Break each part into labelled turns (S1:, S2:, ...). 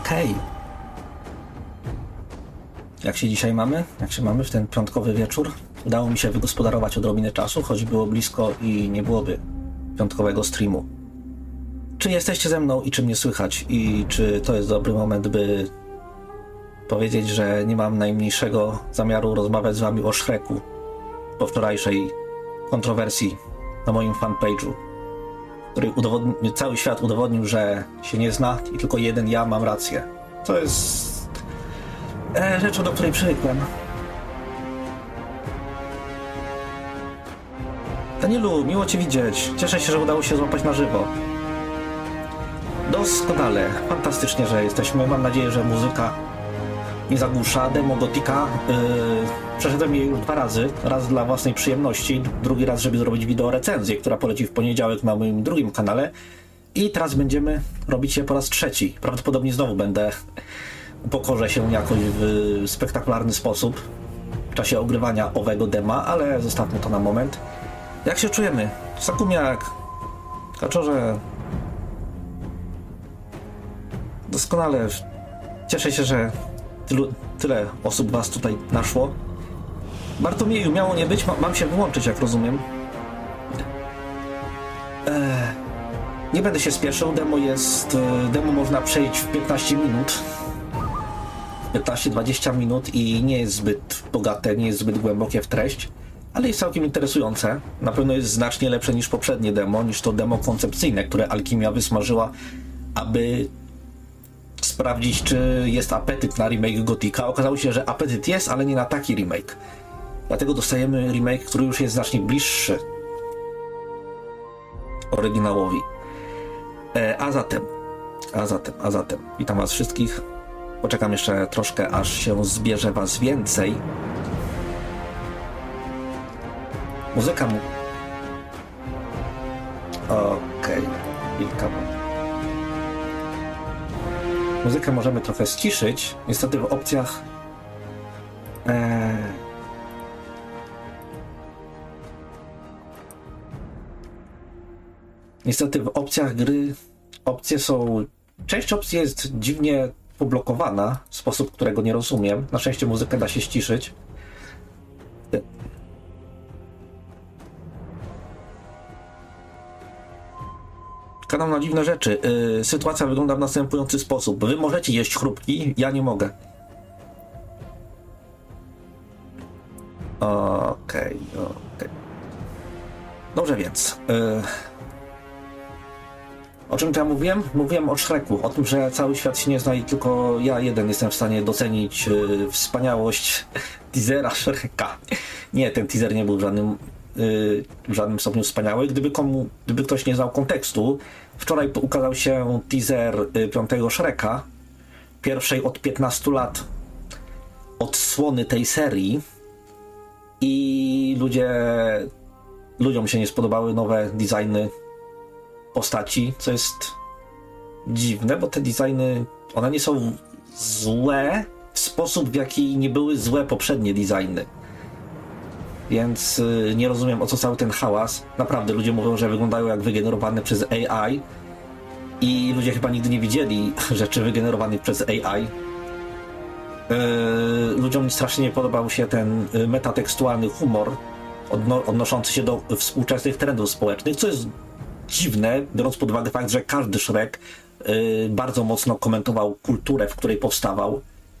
S1: Okej. Jak się dzisiaj mamy? Jak się mamy w ten piątkowy wieczór? Udało mi się wygospodarować odrobinę czasu, choć było blisko i nie byłoby piątkowego streamu. Czy jesteście ze mną i czy mnie słychać? I czy to jest dobry moment, by powiedzieć, że nie mam najmniejszego zamiaru rozmawiać z wami o Shreku po wczorajszej kontrowersji na moim fanpage'u, który cały świat udowodnił, że się nie zna i tylko jeden ja mam rację. To jest rzecz, do której przywykłem. Danielu, miło cię widzieć. Cieszę się, że udało się złapać na żywo. Doskonale. Fantastycznie, że jesteśmy. Mam nadzieję, że muzyka nie zagłusza. Demo Gotika. Przeszedłem je już 2 razy. Raz dla własnej przyjemności, drugi raz, żeby zrobić wideo recenzję, która poleci w poniedziałek na moim drugim kanale. I teraz będziemy robić je po raz 3. Prawdopodobnie znowu upokorzę się jakoś w spektakularny sposób w czasie ogrywania owego dema, ale zostawmy to na moment. Jak się czujemy? Sakumiak, Kaczorze. Doskonale. Cieszę się, że tyle osób was tutaj naszło. Bartłomieju, miało nie być, mam się wyłączyć, jak rozumiem. Nie będę się spieszył, demo można przejść w 15 minut. 15-20 minut i nie jest zbyt bogate, nie jest zbyt głębokie w treść, ale jest całkiem interesujące. Na pewno jest znacznie lepsze niż poprzednie demo, niż to demo koncepcyjne, które Alchemia wysmażyła, aby sprawdzić, czy jest apetyt na remake Gotika. Okazało się, że apetyt jest, ale nie na taki remake. Dlatego dostajemy remake, który już jest znacznie bliższy oryginałowi. A zatem, witam was wszystkich. Poczekam jeszcze troszkę, aż się zbierze was więcej. Muzyka mu... Okej, kilka. Muzykę możemy trochę ściszyć. Niestety w opcjach... Niestety w opcjach gry część opcji jest dziwnie poblokowana w sposób, którego nie rozumiem. Na szczęście muzykę da się ściszyć. Kanał na dziwne rzeczy. Sytuacja wygląda w następujący sposób. Wy możecie jeść chrupki, ja nie mogę. Okej. Dobrze więc. O czym to ja mówiłem? Mówiłem o Shreku, o tym, że cały świat się nie zna i tylko ja jeden jestem w stanie docenić wspaniałość teasera Shreka. Nie, ten teaser nie był w żadnym stopniu wspaniały. Gdyby ktoś nie znał kontekstu, wczoraj ukazał się teaser 5. Shreka, pierwszej od 15 lat odsłony tej serii i ludziom się nie spodobały nowe designy postaci, co jest dziwne, bo te designy, one nie są złe w sposób, w jaki nie były złe poprzednie designy. Więc nie rozumiem, o co cały ten hałas. Naprawdę, ludzie mówią, że wyglądają jak wygenerowane przez AI i ludzie chyba nigdy nie widzieli rzeczy wygenerowanych przez AI. Ludziom strasznie nie podobał się ten metatekstualny humor odnoszący się do współczesnych trendów społecznych, co jest dziwne, biorąc pod uwagę fakt, że każdy Shrek bardzo mocno komentował kulturę, w której powstawał.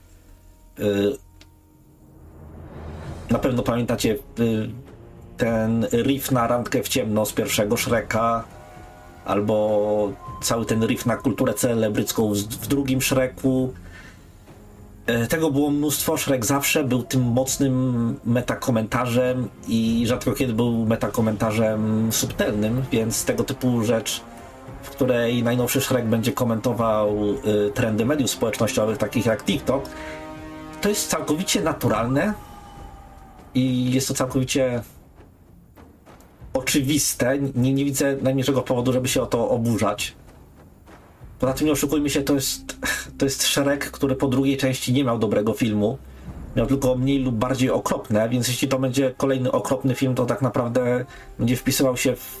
S1: Na pewno pamiętacie ten riff na randkę w ciemno z pierwszego Shreka, albo cały ten riff na kulturę celebrycką w drugim Shreku. Tego było mnóstwo. Shrek zawsze był tym mocnym metakomentarzem i rzadko kiedy był metakomentarzem subtelnym, więc tego typu rzecz, w której najnowszy Shrek będzie komentował trendy mediów społecznościowych, takich jak TikTok, to jest całkowicie naturalne i jest to całkowicie oczywiste. Nie widzę najmniejszego powodu, żeby się o to oburzać. Poza tym nie oszukujmy się, to jest Shrek, który po drugiej części nie miał dobrego filmu. Miał tylko mniej lub bardziej okropne, więc jeśli to będzie kolejny okropny film, to tak naprawdę będzie wpisywał się w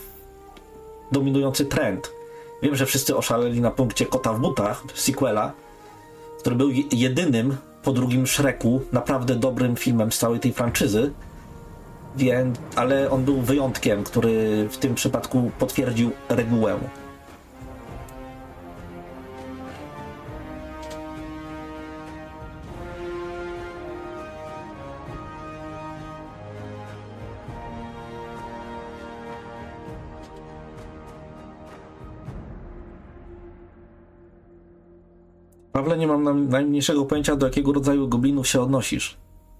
S1: dominujący trend. Wiem, że wszyscy oszaleli na punkcie Kota w butach, sequela, który był jedynym po drugim Shreku naprawdę dobrym filmem z całej tej franczyzy, ale on był wyjątkiem, który w tym przypadku potwierdził regułę. Pawle, nie mam najmniejszego pojęcia, do jakiego rodzaju goblinów się odnosisz.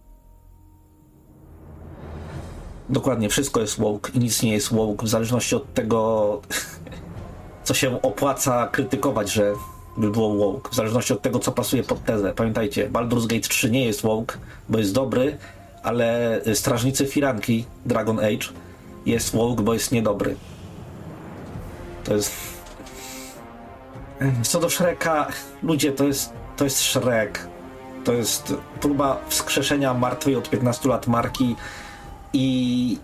S1: Dokładnie, wszystko jest woke i nic nie jest woke, w zależności od tego, co się opłaca krytykować, że by było woke, w zależności od tego, co pasuje pod tezę. Pamiętajcie, Baldur's Gate 3 nie jest woke, bo jest dobry, ale Strażnicy Firanki, Dragon Age, jest woke, bo jest niedobry. To jest... Co do Shreka, ludzie, to jest Shrek. To jest próba wskrzeszenia martwej od 15 lat marki i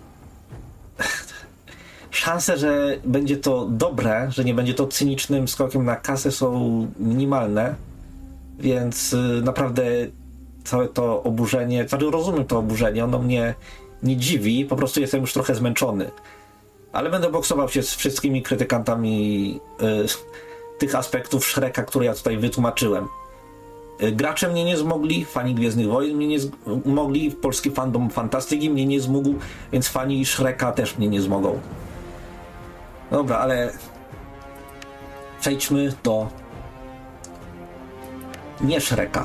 S1: szanse, że będzie to dobre, że nie będzie to cynicznym skokiem na kasę, są minimalne, więc naprawdę całe to oburzenie, rozumiem to oburzenie, ono mnie nie dziwi, po prostu jestem już trochę zmęczony. Ale będę boksował się z wszystkimi krytykantami tych aspektów Shreka, które ja tutaj wytłumaczyłem. Gracze mnie nie zmogli, fani Gwiezdnych Wojen mnie nie zmogli, polski fandom fantastyki mnie nie zmógł, więc fani Shreka też mnie nie zmogą. Dobra, ale przejdźmy do nie Shreka.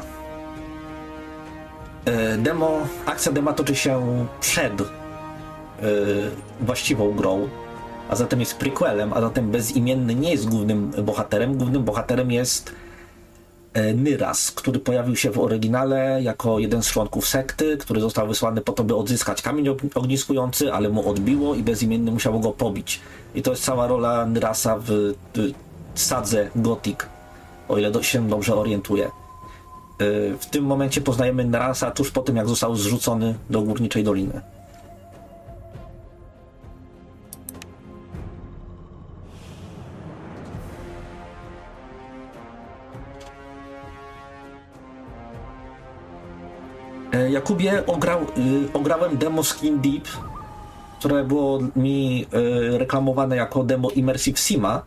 S1: Akcja dema toczy się przed właściwą grą, a zatem jest prequelem, a zatem Bezimienny nie jest głównym bohaterem. Głównym bohaterem jest Nyras, który pojawił się w oryginale jako jeden z członków sekty, który został wysłany po to, by odzyskać kamień ogniskujący, ale mu odbiło i Bezimienny musiał go pobić. I to jest cała rola Nyrasa w sadze Gothic, o ile się dobrze orientuję. W tym momencie poznajemy Nyrasa tuż po tym, jak został zrzucony do Górniczej Doliny. Jakubie, ograłem demo Skin Deep, które było mi reklamowane jako demo Immersive Sima.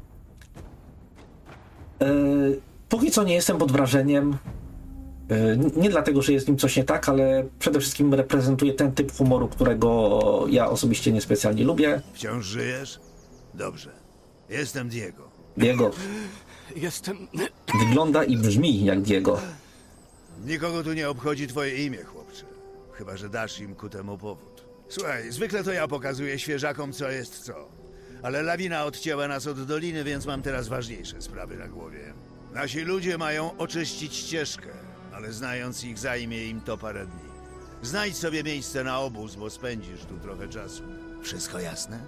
S1: Póki co nie jestem pod wrażeniem. Nie dlatego, że jest nim coś nie tak, ale przede wszystkim reprezentuje ten typ humoru, którego ja osobiście niespecjalnie lubię.
S2: Wciąż żyjesz? Dobrze. Jestem Diego.
S1: Diego.
S3: Jestem...
S1: Wygląda i brzmi jak Diego.
S2: Nikogo tu nie obchodzi twoje imię, chłopcze. Chyba że dasz im ku temu powód. Słuchaj, zwykle to ja pokazuję świeżakom, co jest co. Ale lawina odcięła nas od doliny, więc mam teraz ważniejsze sprawy na głowie. Nasi ludzie mają oczyścić ścieżkę, ale znając ich, zajmie im to parę dni. Znajdź sobie miejsce na obóz, bo spędzisz tu trochę czasu. Wszystko jasne?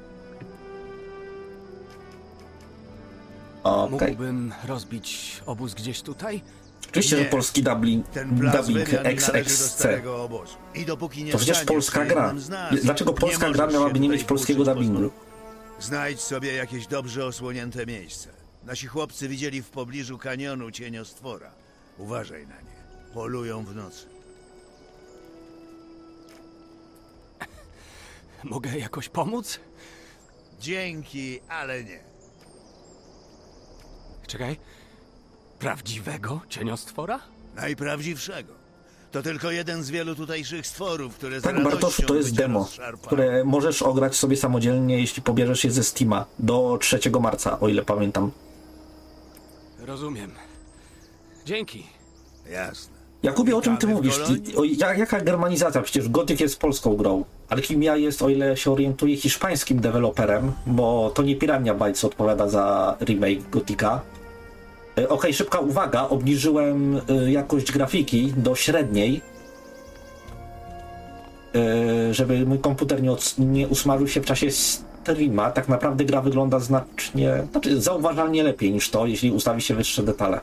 S1: Okej.
S3: Mógłbym rozbić obóz gdzieś tutaj?
S1: Oczywiście, że
S2: Nie.
S1: polski dubbing
S2: Wymiany należy do
S1: XXC.
S2: starego obozu. I dopóki nie
S1: To przecież
S2: staniesz
S1: polska
S2: się
S1: gra.
S2: jednym z nas,
S1: Dlaczego polska
S2: nie
S1: gra
S2: możesz
S1: miałaby
S2: się
S1: nie
S2: tutaj
S1: mieć polskiego
S2: włóczyć po
S1: dubbingu?
S2: zmroku. Znajdź sobie jakieś dobrze osłonięte miejsce. Nasi chłopcy widzieli w pobliżu kanionu cieniostwora. Uważaj na nie. Polują w nocy.
S3: Mogę jakoś pomóc?
S2: Dzięki, ale nie.
S3: Czekaj. Prawdziwego cieniostwora?
S2: Najprawdziwszego. To tylko jeden z wielu tutejszych stworów, które z
S1: Tak,
S2: radością
S1: Bartosz, to jest
S2: by cię
S1: demo,
S2: rozszarpały.
S1: które możesz ograć sobie samodzielnie, jeśli pobierzesz je ze Steama do 3 marca, o ile pamiętam.
S3: Rozumiem. Dzięki.
S2: Jasne.
S1: Jakubie, o czym ty
S2: Witamy w
S1: mówisz?
S2: Kolonii.
S1: Jaka germanizacja? Przecież Gothic jest polską grą. Alchimia jest, o ile się orientuję, hiszpańskim deweloperem, bo to nie Piranha Bytes odpowiada za remake Gothica. Okej, szybka uwaga, obniżyłem jakość grafiki do średniej, żeby mój komputer nie usmażył się w czasie streama. Tak naprawdę gra wygląda zauważalnie lepiej niż to, jeśli ustawi się wyższe detale.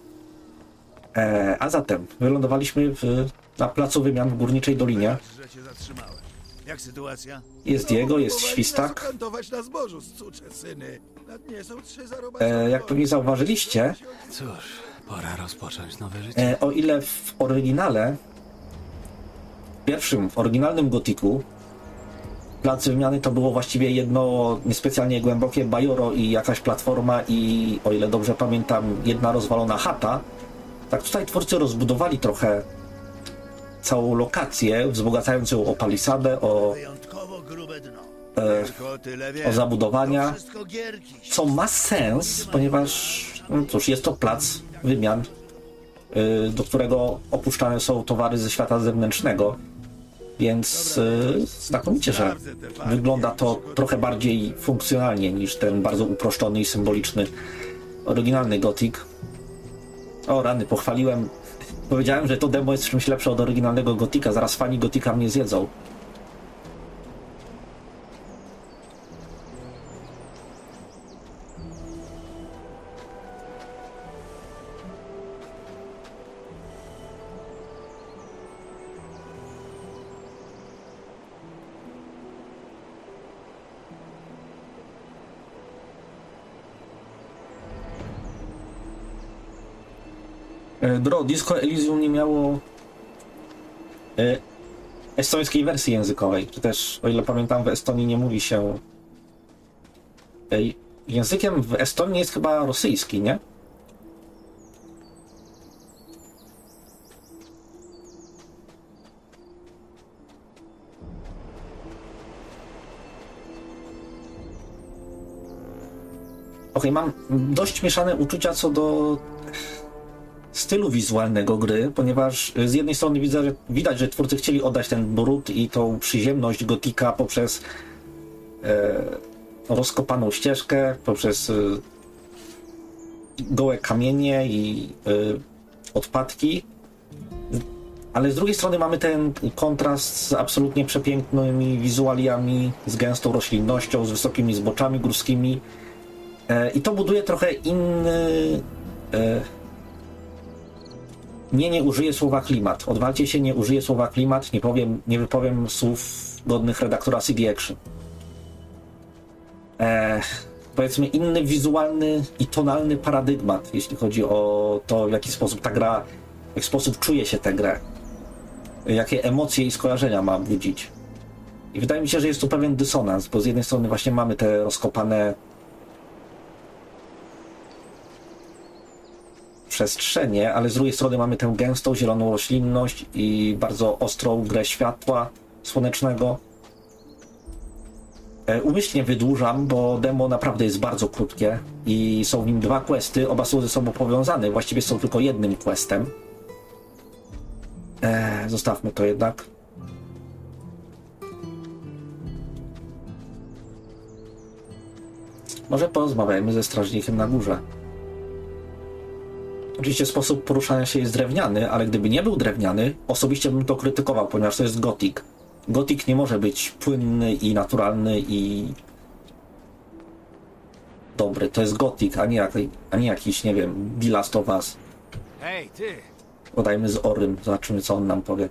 S1: A zatem wylądowaliśmy na placu wymian w Górniczej Dolinie.
S2: Że cię zatrzymałem. Jak sytuacja?
S1: Jest Diego, jest Świstak.
S4: Kantować na zbożu, sucze syny. Na dnie są 3 zarobaki.
S1: Jak pewnie zauważyliście,
S3: Cóż, Pora rozpocząć nowe życie.
S1: O ile w oryginale, w pierwszym, oryginalnym Gothicu, plac wymiany to było właściwie jedno niespecjalnie głębokie bajoro i jakaś platforma i, o ile dobrze pamiętam, jedna rozwalona chata, tak tutaj twórcy rozbudowali trochę całą lokację, wzbogacając ją o palisadę, o
S2: Wyjątkowo grube dno. Tylko tyle
S1: o
S2: wiem.
S1: zabudowania,
S2: To wszystko gierki.
S1: co ma sens, ponieważ, no cóż, jest to plac wymian, do którego opuszczane są towary ze świata zewnętrznego, więc znakomicie, że wygląda to trochę bardziej funkcjonalnie niż ten bardzo uproszczony i symboliczny oryginalny Gothic. O rany, pochwaliłem. Powiedziałem, że to demo jest czymś lepsze od oryginalnego Gothica, zaraz fani Gothica mnie zjedzą. Disco Elysium nie miało estońskiej wersji językowej, czy też, o ile pamiętam, w Estonii nie mówi się... Językiem w Estonii jest chyba rosyjski, nie? Okej, mam dość mieszane uczucia co do stylu wizualnego gry, ponieważ z jednej strony widać, że twórcy chcieli oddać ten brud i tą przyziemność Gothica poprzez rozkopaną ścieżkę, poprzez gołe kamienie i odpadki, ale z drugiej strony mamy ten kontrast z absolutnie przepięknymi wizualiami, z gęstą roślinnością, z wysokimi zboczami górskimi i to buduje trochę inny... Nie użyję słowa klimat. Odwalcie się, nie użyję słowa klimat, nie wypowiem słów godnych redaktora CD Action. Powiedzmy inny wizualny i tonalny paradygmat, jeśli chodzi o to, w jaki sposób ta gra, w jaki sposób czuje się tę grę, jakie emocje i skojarzenia ma budzić. I wydaje mi się, że jest tu pewien dysonans, bo z jednej strony właśnie mamy te rozkopane przestrzenie, ale z drugiej strony mamy tę gęstą, zieloną roślinność i bardzo ostrą grę światła słonecznego. Umyślnie wydłużam, bo demo naprawdę jest bardzo krótkie i są w nim dwa questy, oba są ze sobą powiązane, właściwie są tylko jednym questem. Zostawmy to jednak. Może porozmawiajmy ze strażnikiem na górze. Oczywiście sposób poruszania się jest drewniany, ale gdyby nie był drewniany, osobiście bym to krytykował, ponieważ to jest Gothic. Gothic nie może być płynny i naturalny i dobry. To jest Gothic, a nie jakiś, nie wiem, The Last of Us.
S3: Hej, ty!
S1: Podajmy z Orym, zobaczymy co on nam powie.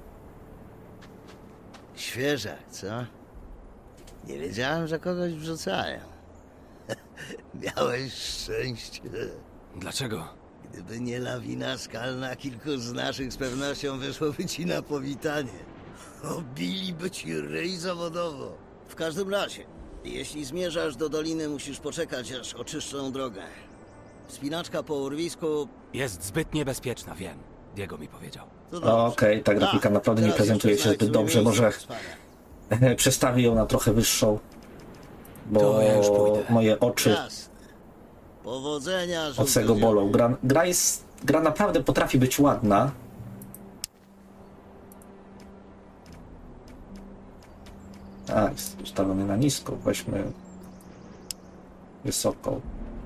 S4: Świeżak, co? Nie wiedziałem, że kogoś wrzucają. Miałeś szczęście.
S3: Dlaczego?
S4: Gdyby nie lawina skalna, kilku z naszych z pewnością wyszłoby ci na powitanie. Obiliby ci ryj zawodowo. W każdym razie, jeśli zmierzasz do doliny, musisz poczekać, aż oczyszczą drogę. Wspinaczka po urwisku...
S3: Jest zbyt niebezpieczna, wiem. Diego mi powiedział.
S4: To dobrze.
S1: Okej, ta grafika naprawdę nie
S4: teraz
S1: prezentuje
S4: jeszcze
S1: się zbyt
S4: znajdź
S1: dobrze,
S4: sobie
S1: może
S4: miejsce do spania.
S1: przestawię ją na trochę wyższą, bo
S3: To ja już pójdę.
S1: moje oczy
S4: Jasne. Powodzenia,
S1: od tego bolą. Gra naprawdę potrafi być ładna. Jest ustawiony na nisko. Weźmy wysoką.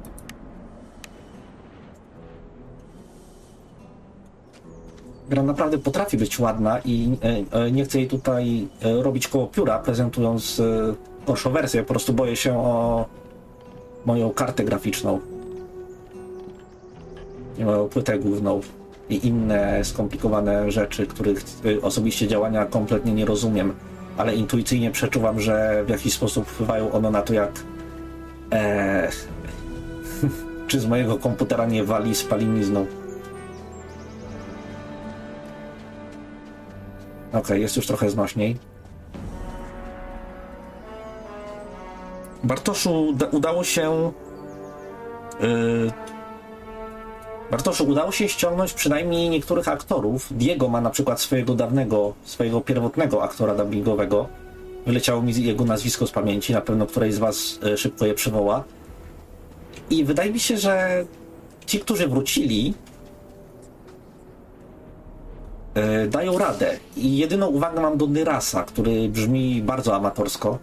S1: Gra naprawdę potrafi być ładna i nie chcę jej tutaj robić koło pióra, prezentując gorszą wersję. Po prostu boję się o moją kartę graficzną. I moją płytę główną i inne skomplikowane rzeczy, których osobiście działania kompletnie nie rozumiem, ale intuicyjnie przeczuwam, że w jakiś sposób wpływają one na to, jak czy z mojego komputera nie wali spalinizną. Okej, jest już trochę znośniej. Bartoszu, udało się... Bartoszu, udało się ściągnąć przynajmniej niektórych aktorów. Diego ma na przykład swojego pierwotnego aktora dubbingowego. Wyleciało mi jego nazwisko z pamięci, na pewno któreś z was szybko je przywoła. I wydaje mi się, że ci, którzy wrócili, dają radę. I jedyną uwagę mam do Nyrasa, który brzmi bardzo amatorsko.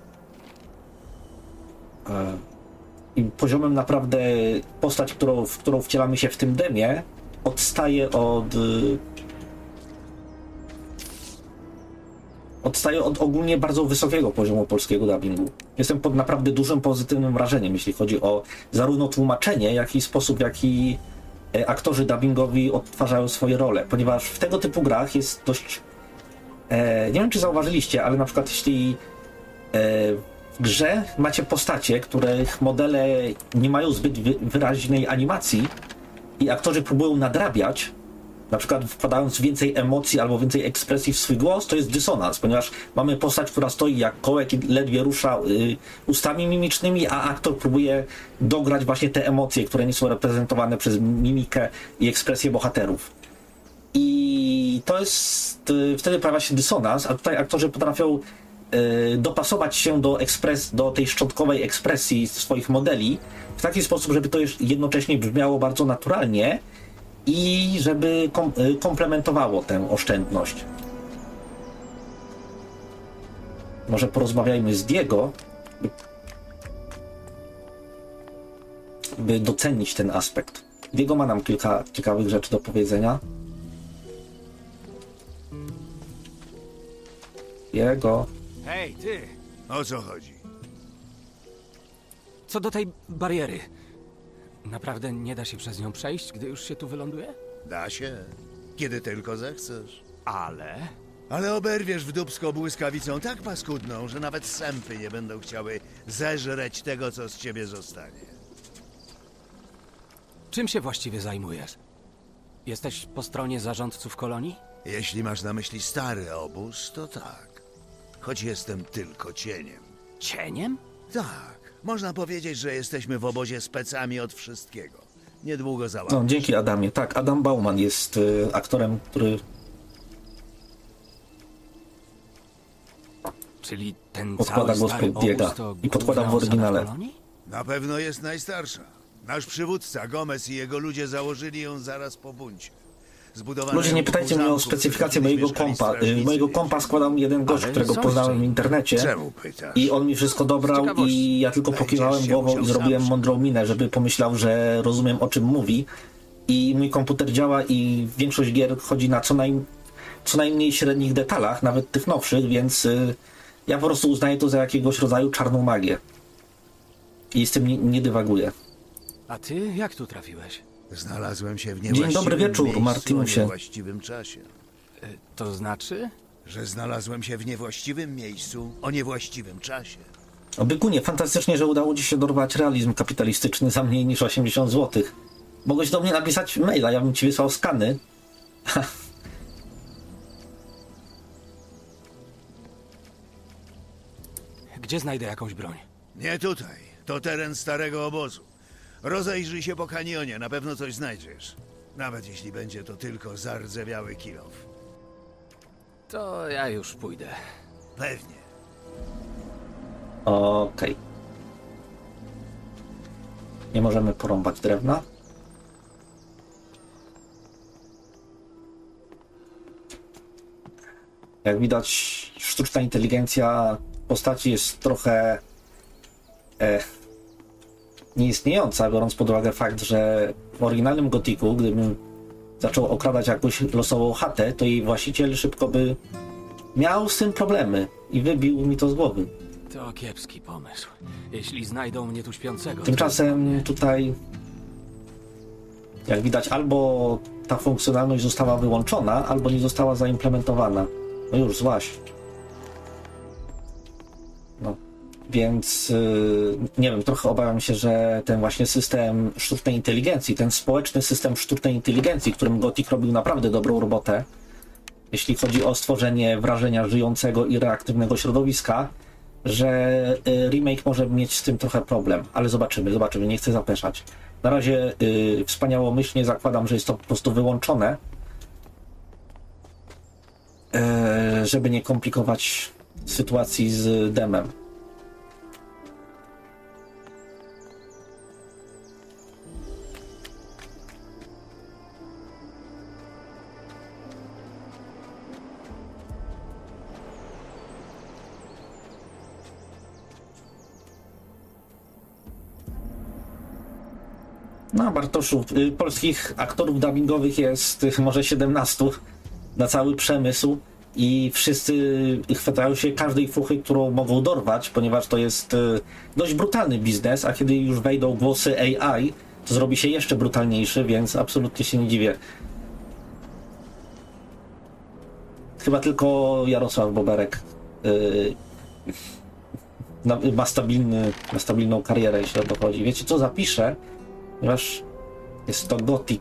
S1: I poziomem naprawdę postać, w którą wcielamy się w tym demie, odstaje od ogólnie bardzo wysokiego poziomu polskiego dubbingu. Jestem pod naprawdę dużym pozytywnym wrażeniem, jeśli chodzi o zarówno tłumaczenie, jak i sposób, w jaki aktorzy dubbingowi odtwarzają swoje role, ponieważ w tego typu grach jest dość... nie wiem, czy zauważyliście, ale na przykład jeśli w grze macie postacie, których modele nie mają zbyt wyraźnej animacji i aktorzy próbują nadrabiać, na przykład wkładając więcej emocji albo więcej ekspresji w swój głos, to jest dysonans, ponieważ mamy postać, która stoi jak kołek i ledwie rusza ustami mimicznymi, a aktor próbuje dograć właśnie te emocje, które nie są reprezentowane przez mimikę i ekspresję bohaterów. I to jest... wtedy pojawia się dysonans, a tutaj aktorzy potrafią dopasować się do tej szczątkowej ekspresji swoich modeli w taki sposób, żeby to jednocześnie brzmiało bardzo naturalnie i żeby komplementowało tę oszczędność. Może porozmawiajmy z Diego, by docenić ten aspekt. Diego ma nam kilka ciekawych rzeczy do powiedzenia. Diego.
S3: Hej, ty!
S2: O co chodzi?
S3: Co do tej bariery. Naprawdę nie da się przez nią przejść, gdy już się tu wyląduje?
S2: Da się, kiedy tylko zechcesz.
S3: Ale
S2: oberwiesz w dupsko błyskawicą tak paskudną, że nawet sępy nie będą chciały zeżreć tego, co z ciebie zostanie.
S3: czym się właściwie zajmujesz? Jesteś po stronie zarządców kolonii?
S2: Jeśli masz na myśli stary obóz, to tak. Choć jestem tylko cieniem.
S3: Cieniem?
S2: Tak, można powiedzieć, że jesteśmy w obozie specami od wszystkiego. Niedługo załatwisz.
S1: No, dzięki Adamie. Tak, Adam Bauman jest aktorem, który...
S3: Czyli ten
S1: podkłada
S3: cały
S1: głos
S3: stary
S1: pod Diega
S3: obóz to
S1: i podkłada w
S3: główna osada
S1: oryginale.
S3: kolonii?
S2: Na pewno jest najstarsza. Nasz przywódca, Gomez i jego ludzie założyli ją zaraz po buncie. Zbudowana
S1: Ludzie, nie
S2: ją
S1: pytajcie
S2: wokół
S1: mnie o
S2: zamku,
S1: specyfikację
S2: w którym
S1: mojego
S2: mieszkali
S1: kompa.
S2: strażnicy.
S1: Mojego kompa składał jeden gość,
S3: Ale
S1: którego
S3: są
S1: poznałem w
S3: jeszcze
S1: internecie.
S2: Czemu pytasz?
S1: I on mi wszystko dobrał
S3: ciekawości.
S1: i ja tylko
S2: Będziesz
S1: pokiwałem
S2: się
S1: głową
S2: musiał
S1: i zrobiłem
S2: sam
S1: mądrą minę, żeby pomyślał, że rozumiem, o czym mówi. I mój komputer działa i większość gier chodzi na co najmniej średnich detalach, nawet tych nowszych, więc ja po prostu uznaję to za jakiegoś rodzaju czarną magię. I z tym nie dywaguję.
S3: A ty jak tu trafiłeś?
S2: Znalazłem się w
S1: Dzień
S2: niewłaściwym
S1: dobry wieczór,
S2: miejscu
S1: Martinusie.
S2: o niewłaściwym czasie.
S3: To znaczy?
S2: Że znalazłem się w niewłaściwym miejscu o niewłaściwym czasie.
S1: Bykunie, fantastycznie, że udało ci się dorwać realizm kapitalistyczny za mniej niż 80 zł. Mogłeś do mnie napisać maila, ja bym ci wysłał skany.
S3: Gdzie znajdę jakąś broń?
S2: Nie tutaj. To teren starego obozu. Rozejrzyj się po kanionie, na pewno coś znajdziesz. Nawet jeśli będzie to tylko zardzewiały kilof.
S3: To ja już pójdę.
S2: Pewnie.
S1: Okej. Nie możemy porąbać drewna. Jak widać, sztuczna inteligencja postaci jest trochę nieistniejąca, biorąc pod uwagę fakt, że w oryginalnym Gothicu, gdybym zaczął okradać jakąś losową chatę, to jej właściciel szybko by miał z tym problemy i wybił mi to z głowy.
S3: To kiepski pomysł. Jeśli znajdą mnie tu śpiącego...
S1: Tymczasem tutaj, jak widać, albo ta funkcjonalność została wyłączona, albo nie została zaimplementowana. No już, złaś. No, więc nie wiem, trochę obawiam się, że ten właśnie system sztucznej inteligencji, ten społeczny system sztucznej inteligencji, którym Gothic robił naprawdę dobrą robotę, jeśli chodzi o stworzenie wrażenia żyjącego i reaktywnego środowiska, że remake może mieć z tym trochę problem, ale zobaczymy, nie chcę zapeszać. Na razie wspaniałomyślnie zakładam, że jest to po prostu wyłączone, żeby nie komplikować sytuacji z demem. No, Bartoszu, polskich aktorów dubbingowych jest może 17 na cały przemysł i wszyscy chwytają się każdej fuchy, którą mogą dorwać, ponieważ to jest dość brutalny biznes, a kiedy już wejdą głosy AI, to zrobi się jeszcze brutalniejszy, więc absolutnie się nie dziwię. Chyba tylko Jarosław Boberek ma stabilną karierę, jeśli o to chodzi. Wiecie co, zapiszę, ponieważ jest to Gothic.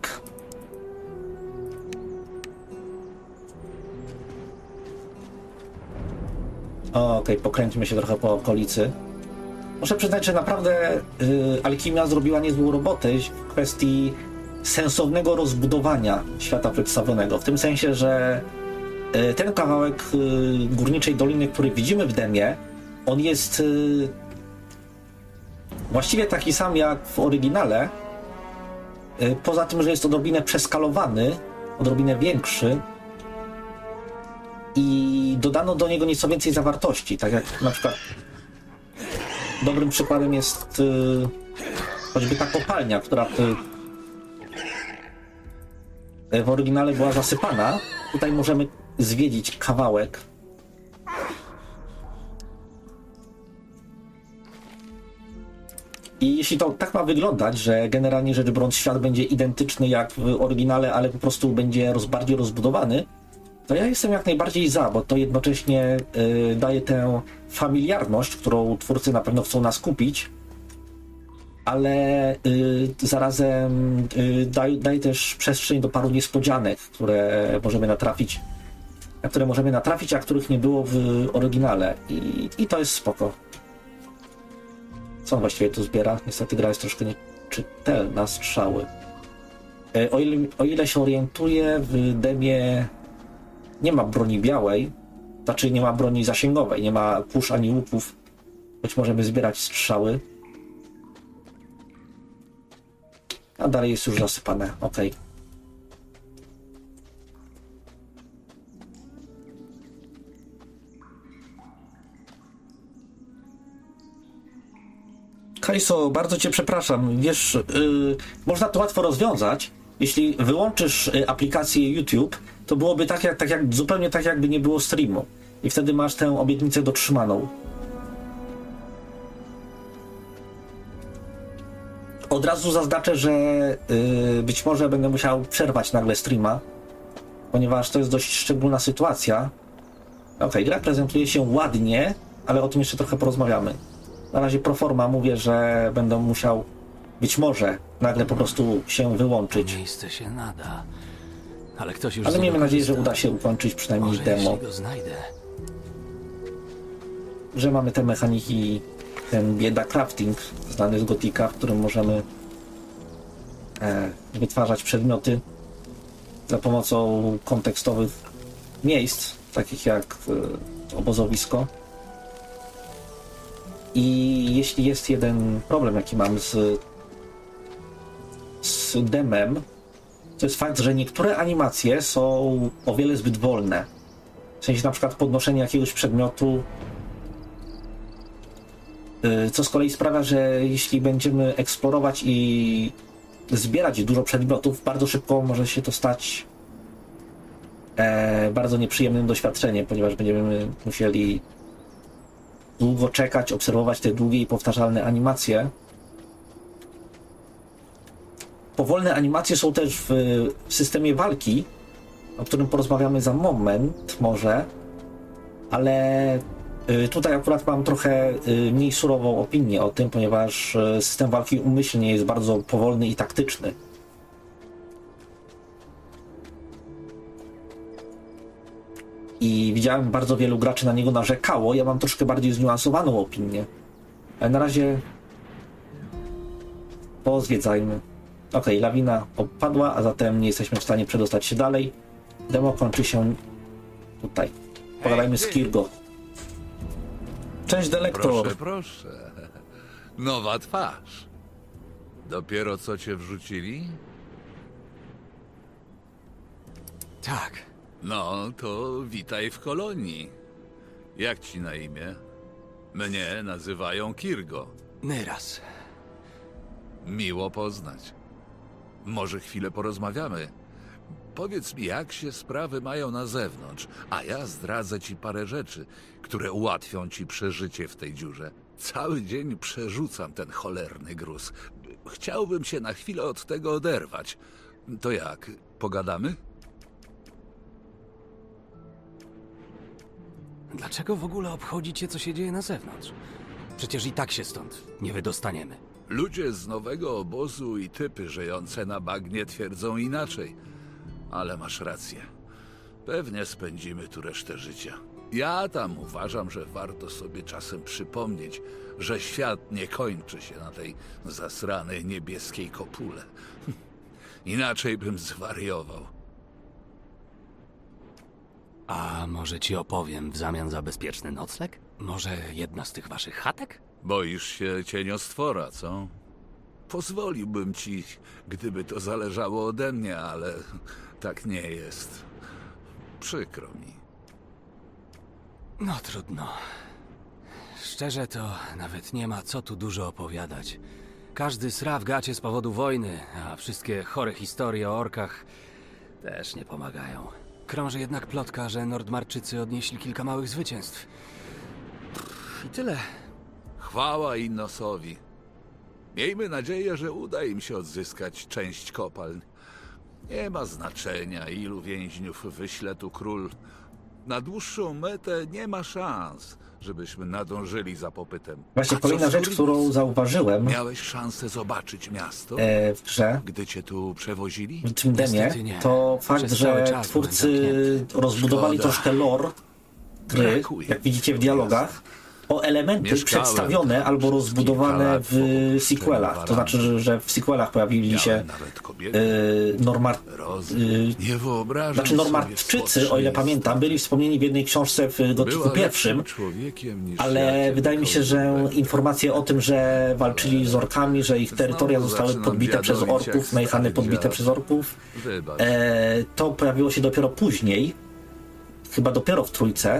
S1: Okej, pokręćmy się trochę po okolicy. Muszę przyznać, że naprawdę Alchemia zrobiła niezłą robotę w kwestii sensownego rozbudowania świata przedstawionego. W tym sensie, że ten kawałek Górniczej Doliny, który widzimy w demie, on jest właściwie taki sam jak w oryginale, poza tym, że jest odrobinę przeskalowany, odrobinę większy i dodano do niego nieco więcej zawartości, tak jak na przykład dobrym przykładem jest choćby ta kopalnia, która w oryginale była zasypana. Tutaj możemy zwiedzić kawałek. I jeśli to tak ma wyglądać, że generalnie rzecz biorąc świat będzie identyczny jak w oryginale, ale po prostu będzie bardziej rozbudowany, to ja jestem jak najbardziej za, bo to jednocześnie daje tę familiarność, którą twórcy na pewno chcą nas kupić, ale zarazem daje też przestrzeń do paru niespodzianek, na które możemy natrafić, a których nie było w oryginale. I to jest spoko. Co on właściwie tu zbiera? Niestety gra jest troszkę nieczytelna, strzały. O ile się orientuję, w demie nie ma broni białej, znaczy nie ma broni zasięgowej, nie ma kusz ani łuków, choć możemy zbierać strzały. A dalej jest już zasypane, okej. Kajso, bardzo cię przepraszam, wiesz, można to łatwo rozwiązać. Jeśli wyłączysz aplikację YouTube, to byłoby zupełnie tak, jakby nie było streamu. I wtedy masz tę obietnicę dotrzymaną. Od razu zaznaczę, że być może będę musiał przerwać nagle streama, ponieważ to jest dość szczególna sytuacja. Okej, gra prezentuje się ładnie, ale o tym jeszcze trochę porozmawiamy. Na razie pro forma mówię, że będę musiał być może nagle po prostu się wyłączyć.
S3: Miejsce się nada, ale ktoś już.
S1: Ale miejmy nadzieję, że uda się ukończyć przynajmniej
S3: może
S1: demo.
S3: jeśli go znajdę.
S1: Że mamy te mechaniki, ten bieda crafting znany z Gotika, w którym możemy wytwarzać przedmioty za pomocą kontekstowych miejsc, takich jak obozowisko. I jeśli jest jeden problem, jaki mam z demem, to jest fakt, że niektóre animacje są o wiele zbyt wolne. W sensie na przykład podnoszenie jakiegoś przedmiotu, co z kolei sprawia, że jeśli będziemy eksplorować i zbierać dużo przedmiotów, bardzo szybko może się to stać bardzo nieprzyjemnym doświadczeniem, ponieważ będziemy musieli długo czekać, obserwować te długie i powtarzalne animacje. Powolne animacje są też w systemie walki, o którym porozmawiamy za moment może, ale tutaj akurat mam trochę mniej surową opinię o tym, ponieważ system walki umyślnie jest bardzo powolny i taktyczny. i widziałem bardzo wielu graczy na niego narzekało. Ja mam troszkę bardziej zniuansowaną opinię. Ale na razie pozwiedzajmy. Okej, lawina opadła, a zatem nie jesteśmy w stanie przedostać się dalej. Demo kończy się tutaj. Pogadajmy z Kirgo. Cześć, Delektor.
S5: Proszę, proszę. Nowa twarz. Dopiero co cię wrzucili?
S3: Tak.
S5: No, to witaj w kolonii. Jak ci na imię? Mnie nazywają Kirgo.
S3: Nyras.
S5: Miło poznać. Może chwilę porozmawiamy? Powiedz mi, jak się sprawy mają na zewnątrz, a ja zdradzę ci parę rzeczy, które ułatwią ci przeżycie w tej dziurze. Cały dzień przerzucam ten cholerny gruz. Chciałbym się na chwilę od tego oderwać. To jak, pogadamy?
S3: Dlaczego w ogóle obchodzi cię, co się dzieje na zewnątrz? Przecież i tak się stąd nie wydostaniemy.
S5: Ludzie z nowego obozu i typy żyjące na bagnie twierdzą inaczej. Ale masz rację. Pewnie spędzimy tu resztę życia. Ja tam uważam, że warto sobie czasem przypomnieć, że świat nie kończy się na tej zasranej niebieskiej kopule. Inaczej bym zwariował.
S3: A może ci opowiem w zamian za bezpieczny nocleg? Może jedna z tych waszych chatek?
S5: Boisz się cieniostwora, co? Pozwoliłbym ci, gdyby to zależało ode mnie, ale tak nie jest. Przykro mi.
S3: No trudno. Szczerze to nawet nie ma co tu dużo opowiadać. Każdy sra w gacie z powodu wojny, a wszystkie chore historie o orkach też nie pomagają. Krąży jednak plotka, że Nordmarczycy odnieśli kilka małych zwycięstw. I tyle.
S5: Chwała Innosowi. Miejmy nadzieję, że uda im się odzyskać część kopalń. Nie ma znaczenia, ilu więźniów wyśle tu król. Na dłuższą metę nie ma szans, żebyśmy nadążyli za popytem.
S1: Właśnie
S5: A co
S1: kolejna
S5: z
S1: rzecz, którą
S5: Turnis?
S1: zauważyłem
S5: Miałeś szansę zobaczyć miasto,
S1: w grze,
S5: gdy cię tu przewozili?
S1: w tym demie,
S3: Niestety nie.
S1: to fakt,
S3: Przez cały
S1: że
S3: czas
S1: twórcy
S3: byłem zamknięty.
S1: rozbudowali
S5: Szkoda.
S1: troszkę lore gry,
S5: Brakuje
S1: jak
S5: mi
S1: widzicie w
S5: tego
S1: dialogach, o elementy
S5: Mieszkałem
S1: przedstawione
S5: tam
S1: albo
S5: przez
S1: rozbudowane
S5: kilka lat
S1: w
S5: wokół
S1: sequelach. To
S5: Szczelin
S1: znaczy, że w sequelach pojawili się
S5: Miałem nawet kobietę. Nie wyobrażam
S1: Znaczy
S5: sobie
S1: Normarczycy, o ile pamiętam, byli wspomnieni w jednej książce w Gotiku
S5: Była
S1: pierwszym,
S5: lepszym człowiekiem niż
S1: ale
S5: ja
S1: wydaje mi się, że
S5: kiedykolwiek.
S1: informacje o tym, że walczyli z orkami, że ich terytoria
S5: Znowu
S1: zostały
S5: zaczynam
S1: podbite przez
S5: wiadomić, jak
S1: orków, Mejhany
S5: stary
S1: podbite
S5: dziad.
S1: przez orków,
S5: Wybacz.
S1: to pojawiło się dopiero później, chyba dopiero w trójce.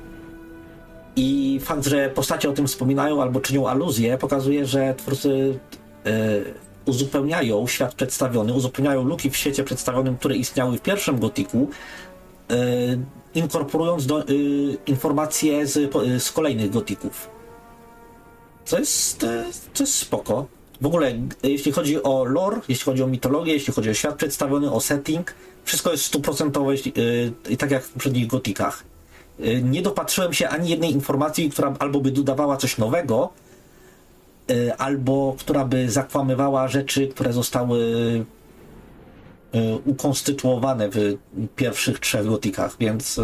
S1: I fakt, że postacie o tym wspominają albo czynią aluzję, pokazuje, że twórcy uzupełniają świat przedstawiony, uzupełniają luki w świecie przedstawionym, które istniały w pierwszym Gotiku, inkorporując informacje z kolejnych Gotików. Co jest spoko. W ogóle, jeśli chodzi o lore, jeśli chodzi o mitologię, jeśli chodzi o świat przedstawiony, o setting, wszystko jest 100% i tak jak w poprzednich Gotikach. Nie dopatrzyłem się ani jednej informacji, która albo by dodawała coś nowego, albo która by zakłamywała rzeczy, które zostały ukonstytuowane w pierwszych 3 Gotikach, więc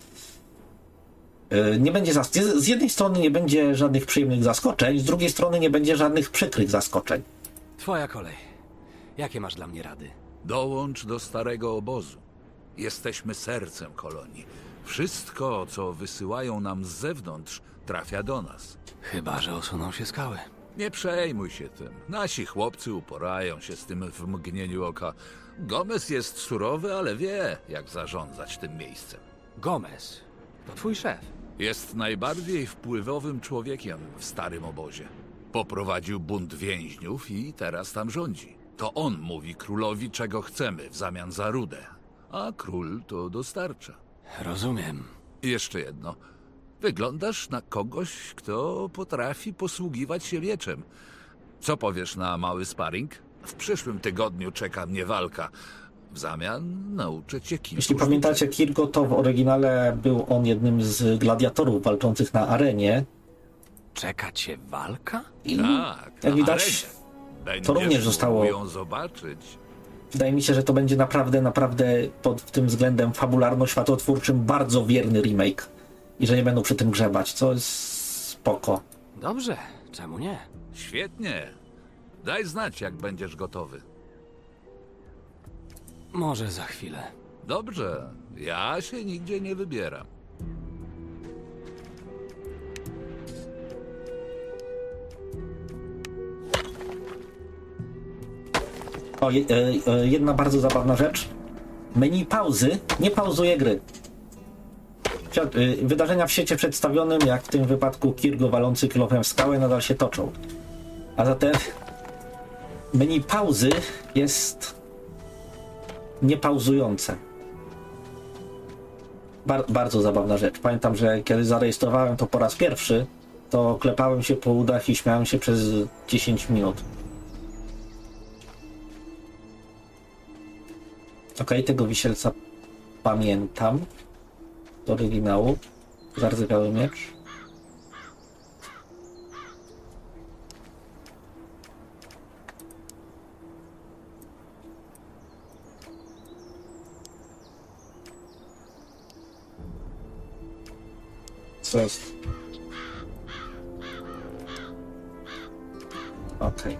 S1: nie będzie z jednej strony nie będzie żadnych przyjemnych zaskoczeń, z drugiej strony nie będzie żadnych przykrych zaskoczeń.
S3: Twoja kolej. Jakie masz dla mnie rady?
S5: Dołącz do starego obozu. Jesteśmy sercem kolonii. Wszystko, co wysyłają nam z zewnątrz, trafia do nas.
S3: Chyba że osuną się skały.
S5: Nie przejmuj się tym. Nasi chłopcy uporają się z tym w mgnieniu oka. Gomez jest surowy, ale wie, jak zarządzać tym miejscem.
S3: Gomez. To twój szef.
S5: Jest najbardziej wpływowym człowiekiem w starym obozie. Poprowadził bunt więźniów i teraz tam rządzi. To on mówi królowi, czego chcemy w zamian za rudę. A król to dostarcza.
S3: Rozumiem.
S5: I jeszcze jedno. Wyglądasz na kogoś, kto potrafi posługiwać się mieczem. Co powiesz na mały sparring? W przyszłym tygodniu czeka mnie walka. W zamian nauczę cię kilku
S1: Jeśli
S5: sztuczek.
S1: pamiętacie, Kirgo to w oryginale był on jednym z gladiatorów walczących na arenie.
S3: Czeka cię walka?
S1: I
S5: Tak,
S1: jak
S5: na
S1: widać,
S5: arenie. Będziesz
S1: to również zostało
S5: mógł ją zobaczyć.
S1: wydaje mi się, że to będzie naprawdę pod tym względem fabularno-światotwórczym bardzo wierny remake. I że nie będą przy tym grzebać, co jest spoko.
S3: Dobrze, czemu nie?
S5: Świetnie. Daj znać, jak będziesz gotowy.
S3: Może za chwilę.
S5: Dobrze, ja się nigdzie nie wybieram.
S1: O, jedna bardzo zabawna rzecz. Menu pauzy nie pauzuje gry. Wydarzenia w świecie przedstawionym, jak w tym wypadku Kirgo walący kilofem w skałę, nadal się toczą. A zatem menu pauzy jest niepauzujące. Bardzo zabawna rzecz. Pamiętam, że kiedy zarejestrowałem to po raz pierwszy, to klepałem się po udach i śmiałem się przez 10 minut. Okej, tego wisielca pamiętam. Do oryginału. Zardzewiały miecz. Co jest? Okej.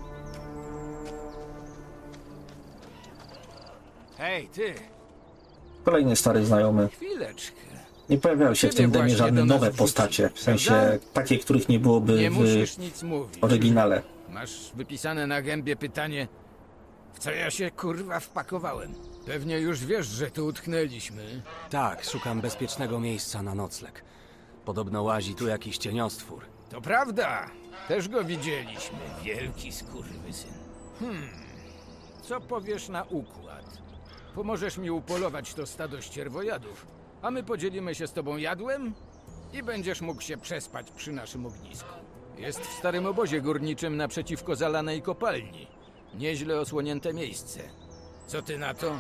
S3: Hej, ty!
S1: Kolejny stary znajomy.
S3: Chwileczkę.
S1: Nie pojawiały się w tym demie żadne nowe postacie. W sensie takie, których nie byłoby
S6: Nie
S1: w
S6: musisz nic mówić.
S1: oryginale.
S6: Masz wypisane na gębie pytanie, w co ja się kurwa wpakowałem. Pewnie już wiesz, że tu utknęliśmy.
S3: Tak, szukam bezpiecznego miejsca na nocleg. Podobno łazi tu jakiś cieniostwór.
S6: To prawda, też go widzieliśmy. Wielki skurwysyn. Co powiesz na układ? Pomożesz mi upolować to stado ścierwojadów, a my podzielimy się z tobą jadłem i będziesz mógł się przespać przy naszym ognisku. Jest w starym obozie górniczym naprzeciwko zalanej kopalni. Nieźle osłonięte miejsce. Co ty na to?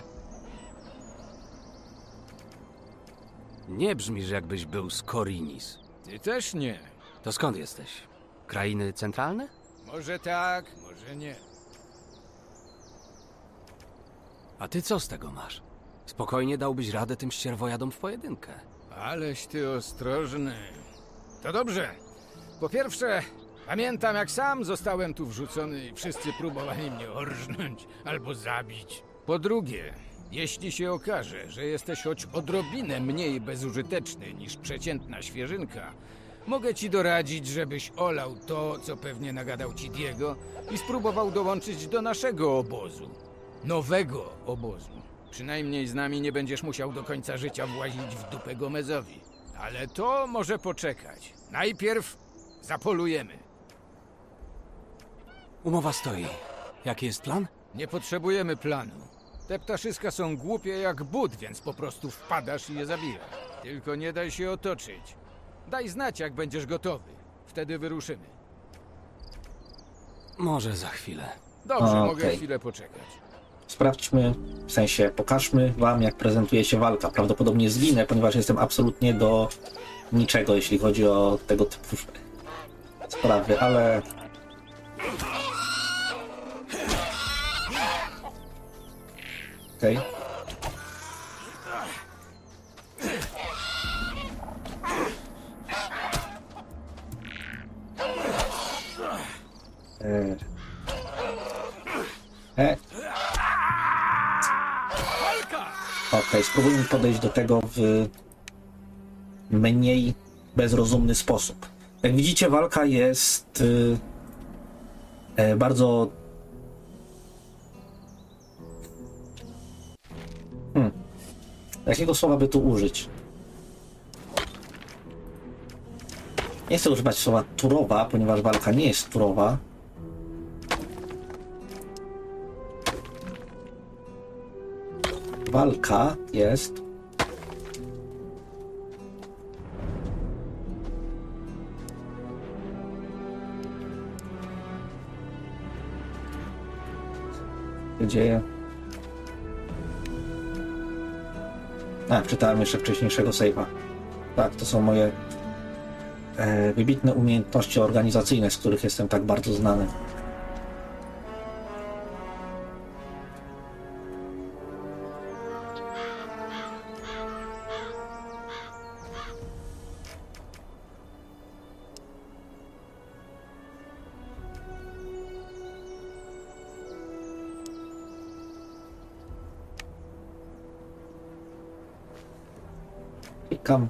S3: Nie brzmisz, jakbyś był z Korinis.
S6: Ty też nie.
S3: To skąd jesteś? Krainy centralne?
S6: Może tak, może nie.
S3: A ty co z tego masz? Spokojnie dałbyś radę tym ścierwojadom w pojedynkę.
S6: Aleś ty ostrożny. To dobrze. Po pierwsze, pamiętam jak sam zostałem tu wrzucony i wszyscy próbowali mnie orżnąć albo zabić. Po drugie, jeśli się okaże, że jesteś choć odrobinę mniej bezużyteczny niż przeciętna świeżynka, mogę ci doradzić, żebyś olał to, co pewnie nagadał ci Diego i spróbował dołączyć do naszego obozu. Nowego obozu. Przynajmniej z nami nie będziesz musiał do końca życia włazić w dupę Gomezowi. Ale to może poczekać. Najpierw zapolujemy.
S3: Umowa stoi. Jaki jest plan?
S6: Nie potrzebujemy planu. Te ptaszyska są głupie jak but, więc po prostu wpadasz i je zabijasz. Tylko nie daj się otoczyć. Daj znać, jak będziesz gotowy. Wtedy wyruszymy.
S3: Może za chwilę.
S6: Dobrze,
S1: Okej.
S6: mogę chwilę poczekać.
S1: Sprawdźmy, w sensie pokażmy wam, jak prezentuje się walka. Prawdopodobnie zginę, ponieważ jestem absolutnie do niczego, jeśli chodzi o tego typu sprawy, ale... Okej. Okej, spróbujmy podejść do tego w mniej bezrozumny sposób. Jak widzicie, walka jest bardzo... Jakiego słowa by tu użyć? Nie chcę używać słowa turowa, ponieważ walka nie jest turowa. Walka jest... Co dzieje? Czytałem jeszcze wcześniejszego save'a. Tak, to są moje wybitne umiejętności organizacyjne, z których jestem tak bardzo znany. klikam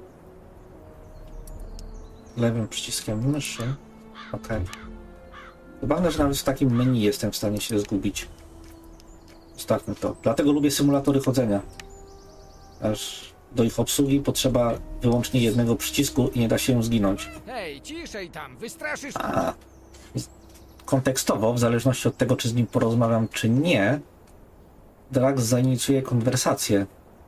S1: lewym przyciskiem myszy. Ok. Chyba, że nawet w takim menu jestem w stanie się zgubić. Zostawmy to. Dlatego lubię symulatory chodzenia. Aż do ich obsługi potrzeba wyłącznie jednego przycisku i nie da się zginąć.
S6: Hej, ciszej tam, wystraszysz...
S1: Kontekstowo, w zależności od tego, czy z nim porozmawiam, czy nie, Drax zainicjuje konwersację.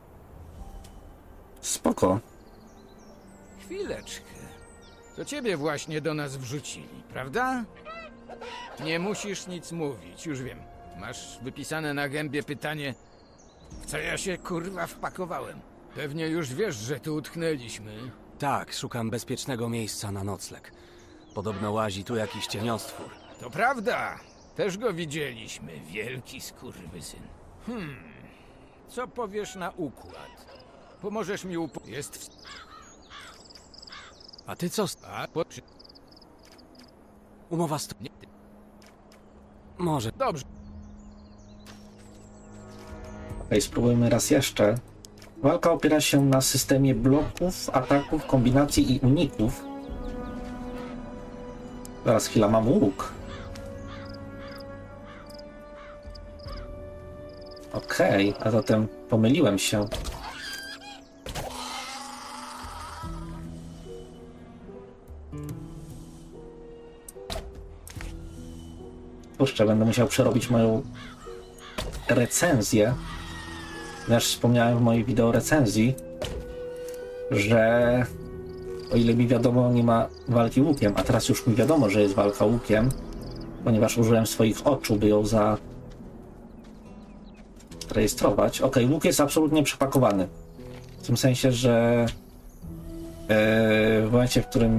S1: Spoko.
S6: Chwileczkę. To ciebie właśnie do nas wrzucili, prawda? Nie musisz nic mówić, już wiem. Masz wypisane na gębie pytanie, w co ja się kurwa wpakowałem. Pewnie już wiesz, że tu utknęliśmy.
S3: Tak, szukam bezpiecznego miejsca na nocleg. Podobno łazi tu jakiś cieniostwór.
S6: To prawda, też go widzieliśmy, wielki skurwysyn. Co powiesz na układ? Pomożesz mi Jest w...
S3: A ty co?
S6: A,
S3: Umowa
S6: Nie,
S3: Może.
S6: Dobrze.
S1: Okej, spróbujmy raz jeszcze. Walka opiera się na systemie bloków, ataków, kombinacji i uników. Zaraz chwila, mam łuk. Okej, a zatem pomyliłem się. Kurczę, będę musiał przerobić moją recenzję. Ponieważ wspomniałem w mojej wideo recenzji, że o ile mi wiadomo, nie ma walki łukiem, a teraz już mi wiadomo, że jest walka łukiem, ponieważ użyłem swoich oczu, by ją zarejestrować. Ok, łuk jest absolutnie przepakowany. W tym sensie, że w momencie, w którym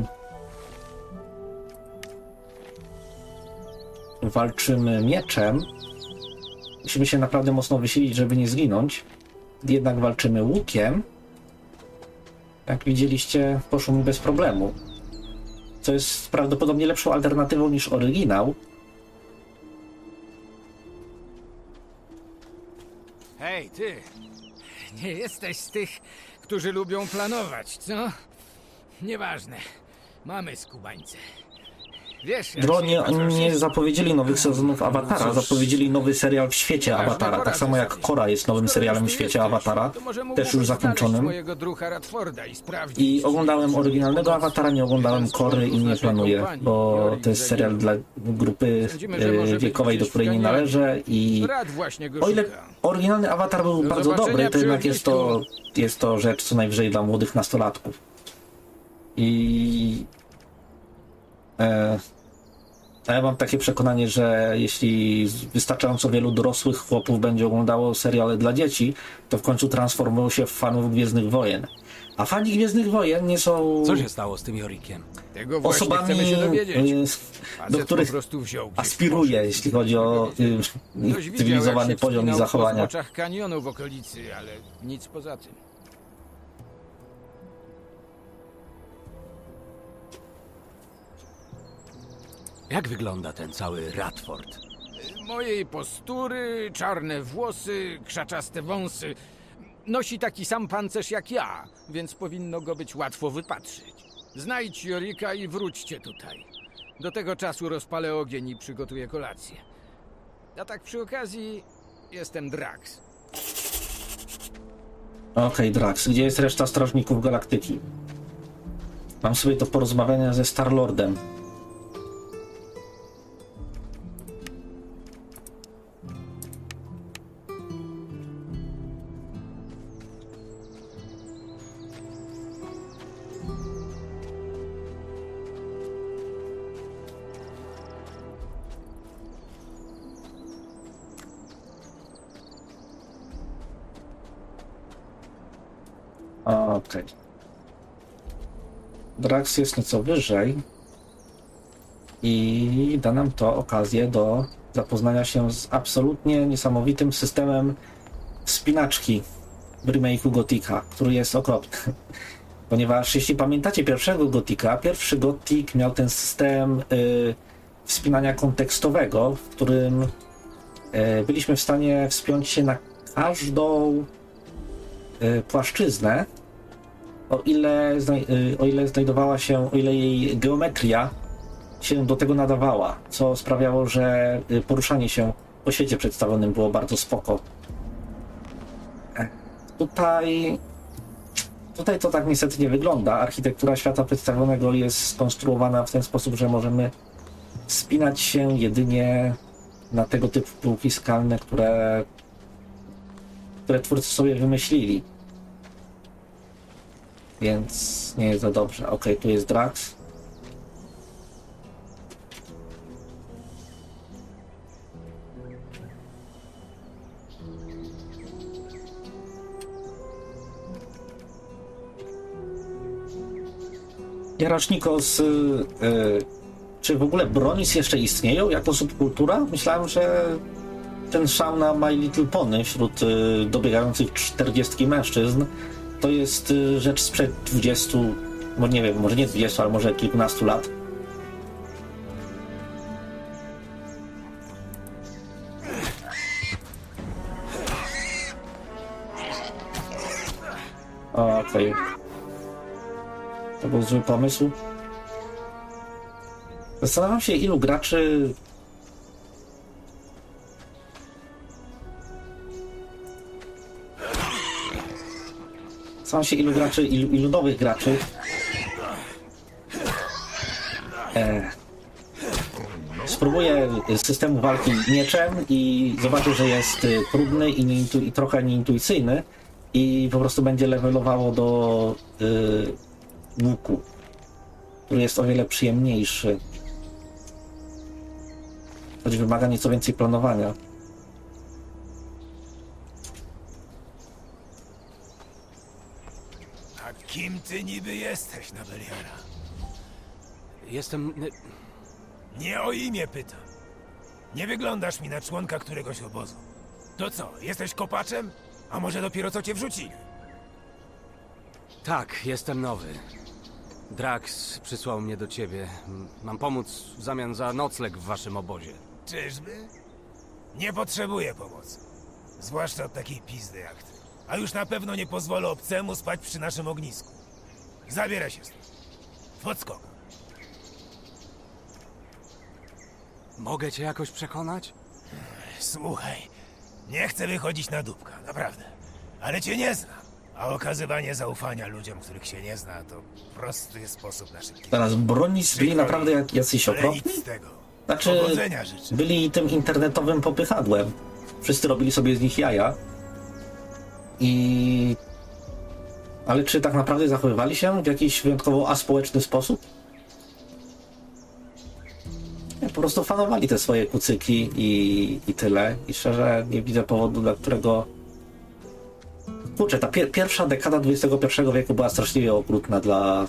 S1: walczymy mieczem, musimy się naprawdę mocno wysilić, żeby nie zginąć. Jednak walczymy łukiem. Jak widzieliście, poszło mi bez problemu. Co jest prawdopodobnie lepszą alternatywą niż oryginał.
S6: Hej, ty! Nie jesteś z tych, którzy lubią planować, co? Nieważne. Mamy skubańce. Wiesz, jak
S1: Dronie,
S6: się
S1: oni nie zapowiedzieli nowych sezonów Awatara, zapowiedzieli nowy serial w świecie Awatara. Tak samo jak Korra jest nowym serialem w świecie Awatara, też już zakończonym. I oglądałem oryginalnego Awatara, nie oglądałem Korry i nie planuję, bo to jest serial dla grupy wiekowej, do której nie należę. I o ile oryginalny Awatar był bardzo dobry, to jednak jest to rzecz co najwyżej dla młodych nastolatków. A ja mam takie przekonanie, że jeśli wystarczająco wielu dorosłych chłopów będzie oglądało seriale dla dzieci, to w końcu transformują się w fanów Gwiezdnych Wojen. A fani Gwiezdnych Wojen nie są
S3: Co się stało z tym Jorikiem?
S6: Tego właśnie
S1: osobami,
S6: chcemy się dowiedzieć.
S1: do których
S6: po prostu wziął gdzieś
S1: aspiruję,
S6: poszedł.
S1: jeśli chodzi o
S6: Ktoś widział,
S1: cywilizowany
S6: jak się
S1: poziom i
S6: wspinał
S1: zachowania.
S6: po zboczach kanionu w okolicy, ale nic poza tym.
S3: Jak wygląda ten cały Radford?
S6: Mojej postury, czarne włosy, krzaczaste wąsy. Nosi taki sam pancerz jak ja, więc powinno go być łatwo wypatrzyć. Znajdź Jorika i wróćcie tutaj. Do tego czasu rozpalę ogień i przygotuję kolację. A tak przy okazji, jestem Drax.
S1: Okej, Drax, gdzie jest reszta Strażników Galaktyki? Mam sobie do porozmawiania ze Star-Lordem. Okej. Drax jest nieco wyżej i da nam to okazję do zapoznania się z absolutnie niesamowitym systemem wspinaczki w remake'u Gotika, który jest okropny. Ponieważ jeśli pamiętacie pierwszego Gotika, pierwszy Gotik miał ten system wspinania kontekstowego, w którym byliśmy w stanie wspiąć się na każdą płaszczyznę o ile znajdowała się, o ile jej geometria się do tego nadawała, co sprawiało, że poruszanie się po świecie przedstawionym było bardzo spoko. Tutaj to tak niestety nie wygląda. Architektura świata przedstawionego jest skonstruowana w ten sposób, że możemy wspinać się jedynie na tego typu półki skalne, które twórcy sobie wymyślili. Więc nie jest za dobrze. Ok, tu jest Drax. Jaraczniko, czy w ogóle Bronis jeszcze istnieją jako subkultura? Myślałem, że ten szał na My Little Pony wśród dobiegających 40 mężczyzn to jest rzecz sprzed 20, bo nie wiem, może nie 20, ale może kilkunastu lat. Okej. To był zły pomysł. Zastanawiam się, ilu graczy... ilu nowych graczy spróbuję systemu walki mieczem i zobaczę, że jest trudny i trochę nieintuicyjny i po prostu będzie levelowało do łuku, który jest o wiele przyjemniejszy, choć wymaga nieco więcej planowania.
S7: A kim ty niby jesteś, Nabeliara?
S3: Jestem...
S7: Nie o imię pytam. Nie wyglądasz mi na członka któregoś obozu. To co, jesteś kopaczem? A może dopiero co cię wrzucili?
S3: Tak, jestem nowy. Drax przysłał mnie do ciebie. Mam pomóc w zamian za nocleg w waszym obozie.
S7: Czyżby? Nie potrzebuję pomocy. Zwłaszcza od takiej pizdy jak ty. A już na pewno nie pozwolę obcemu spać przy naszym ognisku. Zabieraj się stąd. W odskok.
S3: Mogę cię jakoś przekonać?
S7: Słuchaj, nie chcę wychodzić na dupka, naprawdę. Ale cię nie znam. A okazywanie zaufania ludziom, których się nie zna, to prosty sposób na szybkie.
S1: Teraz Bronis byli naprawdę jacyś
S7: Ale
S1: okropni?
S7: nic z tego.
S1: Znaczy,
S7: Powodzenia życzę.
S1: byli tym internetowym popychadłem. Wszyscy robili sobie z nich jaja. Ale czy tak naprawdę zachowywali się w jakiś wyjątkowo aspołeczny sposób? Nie, po prostu fanowali te swoje kucyki i tyle. I szczerze nie widzę powodu, dla którego... Kurczę, ta pierwsza dekada XXI wieku była straszliwie okrutna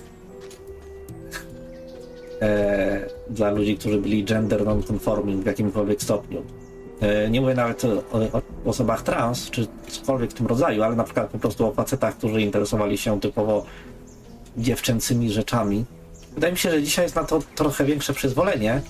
S1: dla ludzi, którzy byli gender non-conforming w jakimkolwiek stopniu. Nie mówię nawet o osobach trans, czy cokolwiek w tym rodzaju, ale na przykład po prostu o facetach, którzy interesowali się typowo dziewczęcymi rzeczami. Wydaje mi się, że dzisiaj jest na to trochę większe przyzwolenie.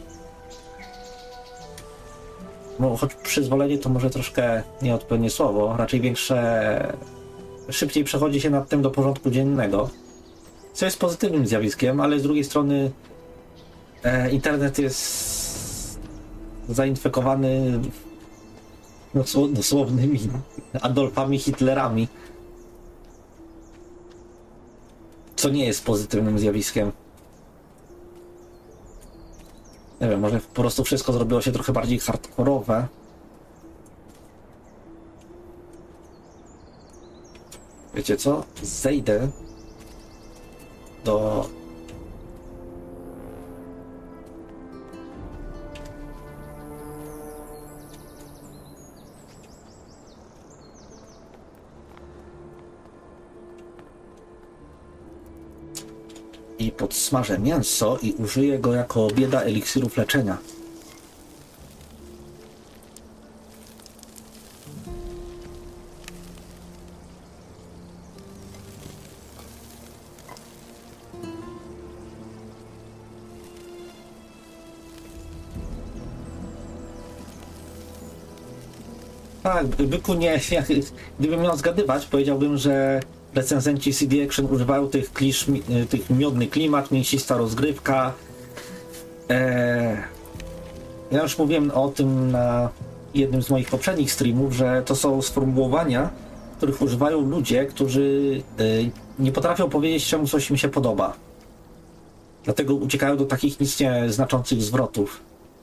S1: No, choć przyzwolenie to może troszkę nieodpowiednie słowo, raczej szybciej przechodzi się nad tym do porządku dziennego, co jest pozytywnym zjawiskiem, ale z drugiej strony internet jest zainfekowany dosłownymi Adolfami Hitlerami, co nie jest pozytywnym zjawiskiem. Nie wiem, może po prostu wszystko zrobiło się trochę bardziej hardkorowe. Wiecie co? Zejdę do... i podsmażę mięso i użyję go jako bieda eliksirów leczenia. Tak, byku nie, gdybym miał zgadywać, powiedziałbym, że recenzenci CD Action używają tych klisz, tych miodny klimat, mięsista rozgrywka. Ja już mówiłem o tym na jednym z moich poprzednich streamów, że to są sformułowania, których używają ludzie, którzy nie potrafią powiedzieć, czemu coś im się podoba. Dlatego uciekają do takich nic nie znaczących zwrotów.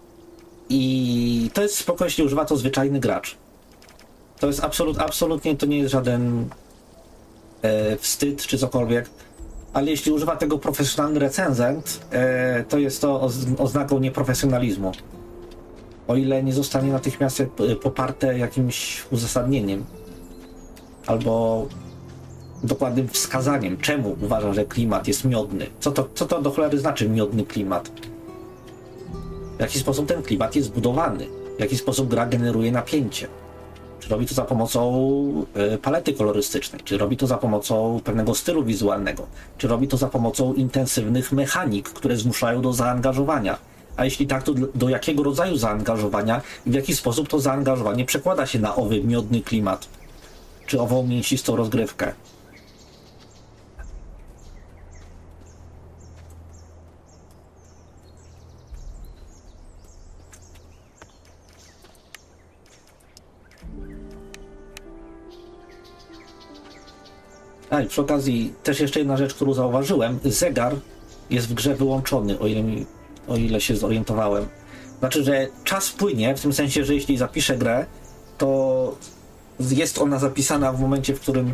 S1: I to jest spoko, jeśli używa to zwyczajny gracz. To jest absolutnie to nie jest żaden wstyd czy cokolwiek. Ale jeśli używa tego profesjonalny recenzent, to jest to oznaką nieprofesjonalizmu. O ile nie zostanie natychmiast poparte jakimś uzasadnieniem. Albo dokładnym wskazaniem, czemu uważa, że klimat jest miodny. Co to do cholery znaczy miodny klimat? W jaki sposób ten klimat jest zbudowany? W jaki sposób gra generuje napięcie? Czy robi to za pomocą palety kolorystycznej? Czy robi to za pomocą pewnego stylu wizualnego? Czy robi to za pomocą intensywnych mechanik, które zmuszają do zaangażowania? A jeśli tak, to do jakiego rodzaju zaangażowania i w jaki sposób to zaangażowanie przekłada się na owy miodny klimat? Czy ową mięsistą rozgrywkę? A i przy okazji też jeszcze jedna rzecz, którą zauważyłem. Zegar jest w grze wyłączony, o ile się zorientowałem. Znaczy, że czas płynie, w tym sensie, że jeśli zapiszę grę, to jest ona zapisana w momencie, w którym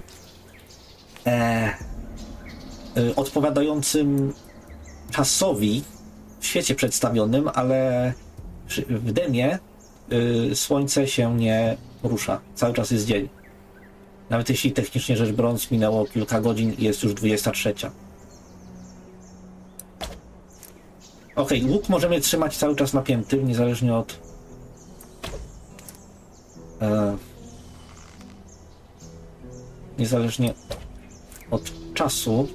S1: odpowiadającym czasowi w świecie przedstawionym, ale w demie słońce się nie rusza. Cały czas jest dzień. Nawet jeśli technicznie rzecz biorąc minęło kilka godzin i jest już 23. Ok, łuk możemy trzymać cały czas napięty, niezależnie od niezależnie od czasu,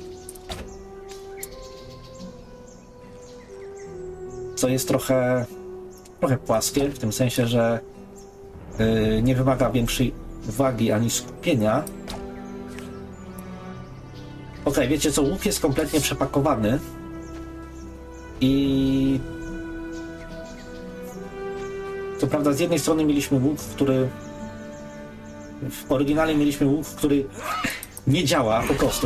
S1: co jest trochę płaskie, w tym sensie, że nie wymaga większej uwagi ani skupienia. Ok, wiecie co, łuk jest kompletnie przepakowany i co prawda z jednej strony mieliśmy łuk, który w oryginale mieliśmy łuk, który nie działa po prostu,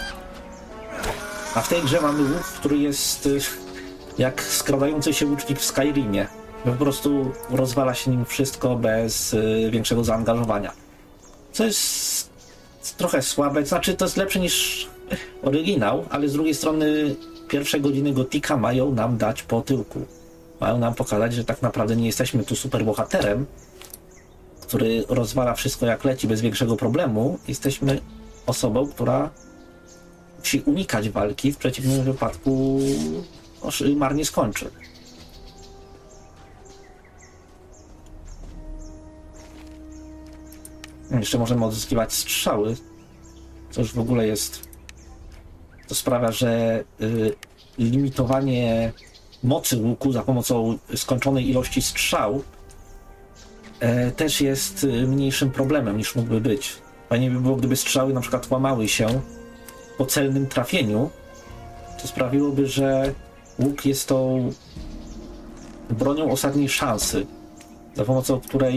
S1: a w tej grze mamy łuk, który jest jak skradający się łucznik w Skyrimie. Po prostu rozwala się nim wszystko bez większego zaangażowania. Co jest trochę słabe, znaczy to jest lepsze niż oryginał, ale z drugiej strony pierwsze godziny Gotika mają nam dać po tyłku. Mają nam pokazać, że tak naprawdę nie jesteśmy tu super bohaterem, który rozwala wszystko jak leci bez większego problemu. Jesteśmy osobą, która musi unikać walki, w przeciwnym wypadku marnie skończy. Jeszcze możemy odzyskiwać strzały, co już w ogóle jest... To sprawia, że limitowanie mocy łuku za pomocą skończonej ilości strzał też jest mniejszym problemem niż mógłby być. Fajnie by było, gdyby strzały na przykład łamały się po celnym trafieniu, to sprawiłoby, że łuk jest tą bronią ostatniej szansy, za pomocą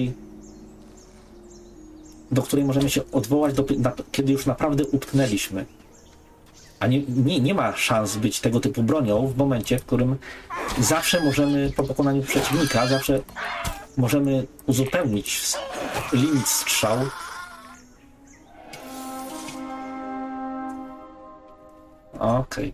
S1: do której możemy się odwołać, kiedy już naprawdę utknęliśmy. A nie ma szans być tego typu bronią w momencie, w którym zawsze możemy, po pokonaniu przeciwnika, zawsze możemy uzupełnić limit strzał. Okej.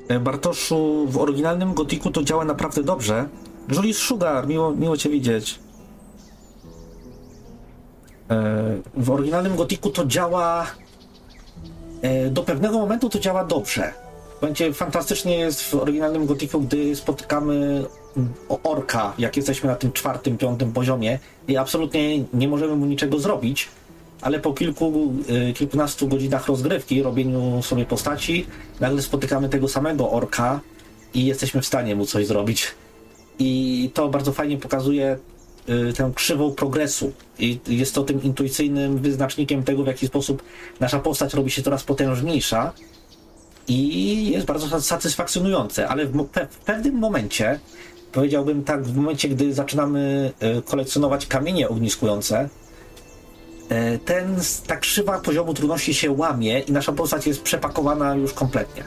S1: Bartoszu, w oryginalnym Gotiku to działa naprawdę dobrze. Julius Sugar, miło cię widzieć. W oryginalnym Gotiku to działa... Do pewnego momentu to działa dobrze. Będzie fantastycznie jest w oryginalnym Gotiku, gdy spotykamy orka, jak jesteśmy na tym 4., 5. poziomie i absolutnie nie możemy mu niczego zrobić, ale po kilkunastu godzinach rozgrywki, robieniu sobie postaci, nagle spotykamy tego samego orka i jesteśmy w stanie mu coś zrobić. I to bardzo fajnie pokazuje tę krzywą progresu i jest to tym intuicyjnym wyznacznikiem tego, w jaki sposób nasza postać robi się coraz potężniejsza i jest bardzo satysfakcjonujące, ale w pewnym momencie, powiedziałbym tak, w momencie, gdy zaczynamy kolekcjonować kamienie ogniskujące, ta krzywa poziomu trudności się łamie i nasza postać jest przepakowana już kompletnie.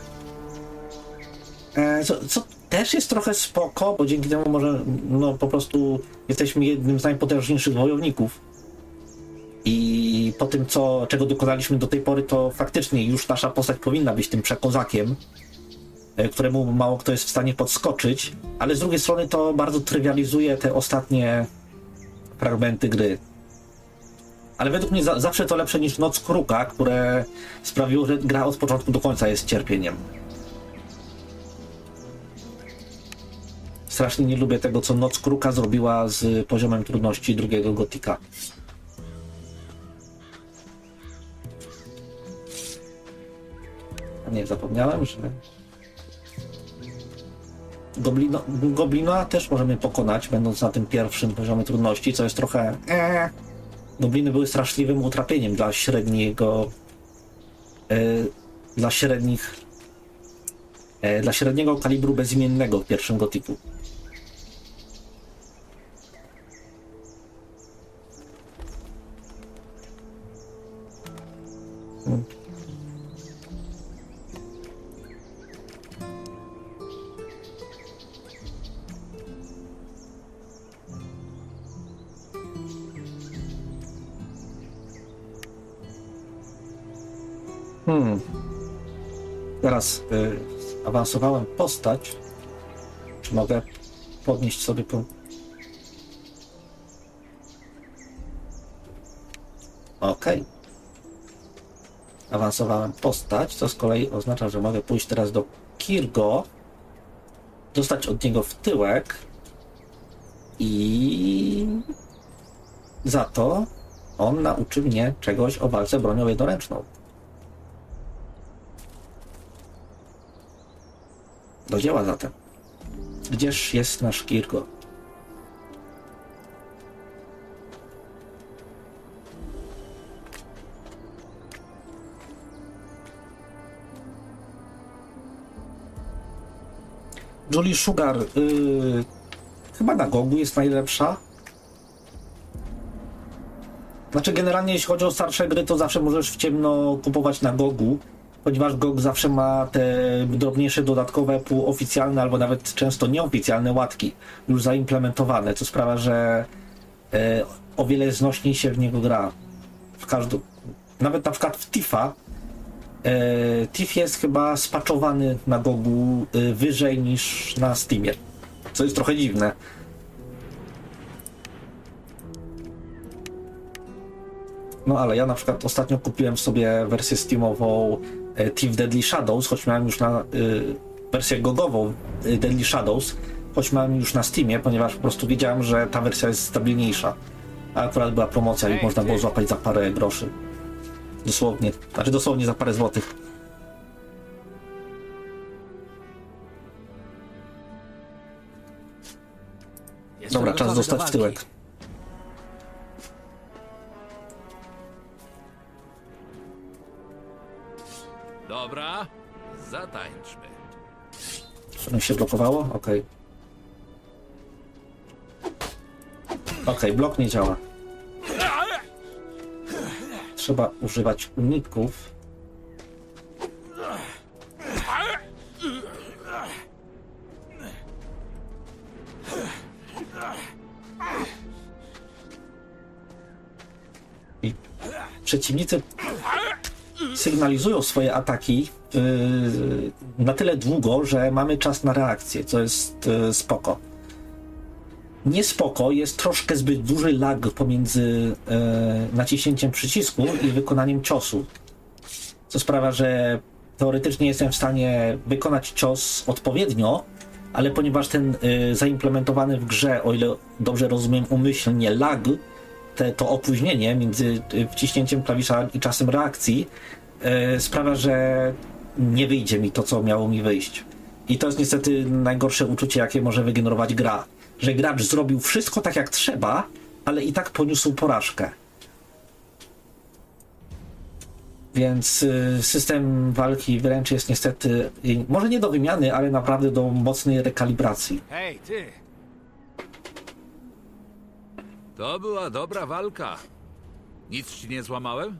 S1: Co też jest trochę spoko, bo dzięki temu może po prostu jesteśmy jednym z najpotężniejszych wojowników. I po tym, czego dokonaliśmy do tej pory, to faktycznie już nasza postać powinna być tym przekozakiem, któremu mało kto jest w stanie podskoczyć, ale z drugiej strony to bardzo trywializuje te ostatnie fragmenty gry. Ale według mnie zawsze to lepsze niż Noc Kruka, które sprawiło, że gra od początku do końca jest cierpieniem. Strasznie nie lubię tego, co Noc Kruka zrobiła z poziomem trudności drugiego Gotika. Nie, zapomniałem, że... Goblina też możemy pokonać, będąc na tym pierwszym poziomie trudności, co jest trochę... Gobliny były straszliwym utrapieniem dla średniego... dla średniego kalibru bezimiennego w pierwszym Gotiku. Teraz awansowałem postać. Czy mogę podnieść sobie po... Okej. Awansowałem postać, co z kolei oznacza, że mogę pójść teraz do Kirgo, dostać od niego w tyłek i za to on nauczy mnie czegoś o walce bronią jednoręczną. Do dzieła zatem. Gdzież jest nasz Kirgo? Julie Sugar chyba na Gogu jest najlepsza. Znaczy generalnie jeśli chodzi o starsze gry, to zawsze możesz w ciemno kupować na Gogu, ponieważ GOG zawsze ma te drobniejsze, dodatkowe, półoficjalne albo nawet często nieoficjalne łatki już zaimplementowane, co sprawia, że o wiele znośniej się w niego gra. Nawet na przykład w Tifa Thief jest chyba spaczowany na Gogu wyżej niż na Steamie, co jest trochę dziwne. No ale ja na przykład ostatnio kupiłem sobie wersję Steamową Thief Deadly Shadows, choć miałem już na wersję gogową Deadly Shadows, choć miałem już na Steamie, ponieważ po prostu wiedziałem, że ta wersja jest stabilniejsza. A akurat była promocja i można było złapać za parę groszy. Dosłownie za parę złotych. Dobra, czas dostać w tyłek.
S5: Dobra, zatańczmy.
S1: Czy się blokowało? Okej. Okej, blok nie działa. Trzeba używać uników. I przeciwnicy sygnalizują swoje ataki na tyle długo, że mamy czas na reakcję, co jest spoko. Nie spoko, jest troszkę zbyt duży lag pomiędzy naciśnięciem przycisku i wykonaniem ciosu, co sprawia, że teoretycznie jestem w stanie wykonać cios odpowiednio, ale ponieważ ten zaimplementowany w grze, o ile dobrze rozumiem umyślnie, lag, to opóźnienie między wciśnięciem klawisza i czasem reakcji sprawia, że nie wyjdzie mi to, co miało mi wyjść. I to jest niestety najgorsze uczucie, jakie może wygenerować gra. Że gracz zrobił wszystko tak, jak trzeba, ale i tak poniósł porażkę. Więc system walki wręcz jest niestety, może nie do wymiany, ale naprawdę do mocnej rekalibracji.
S3: Hej, ty!
S5: To była dobra walka. Nic ci nie złamałem?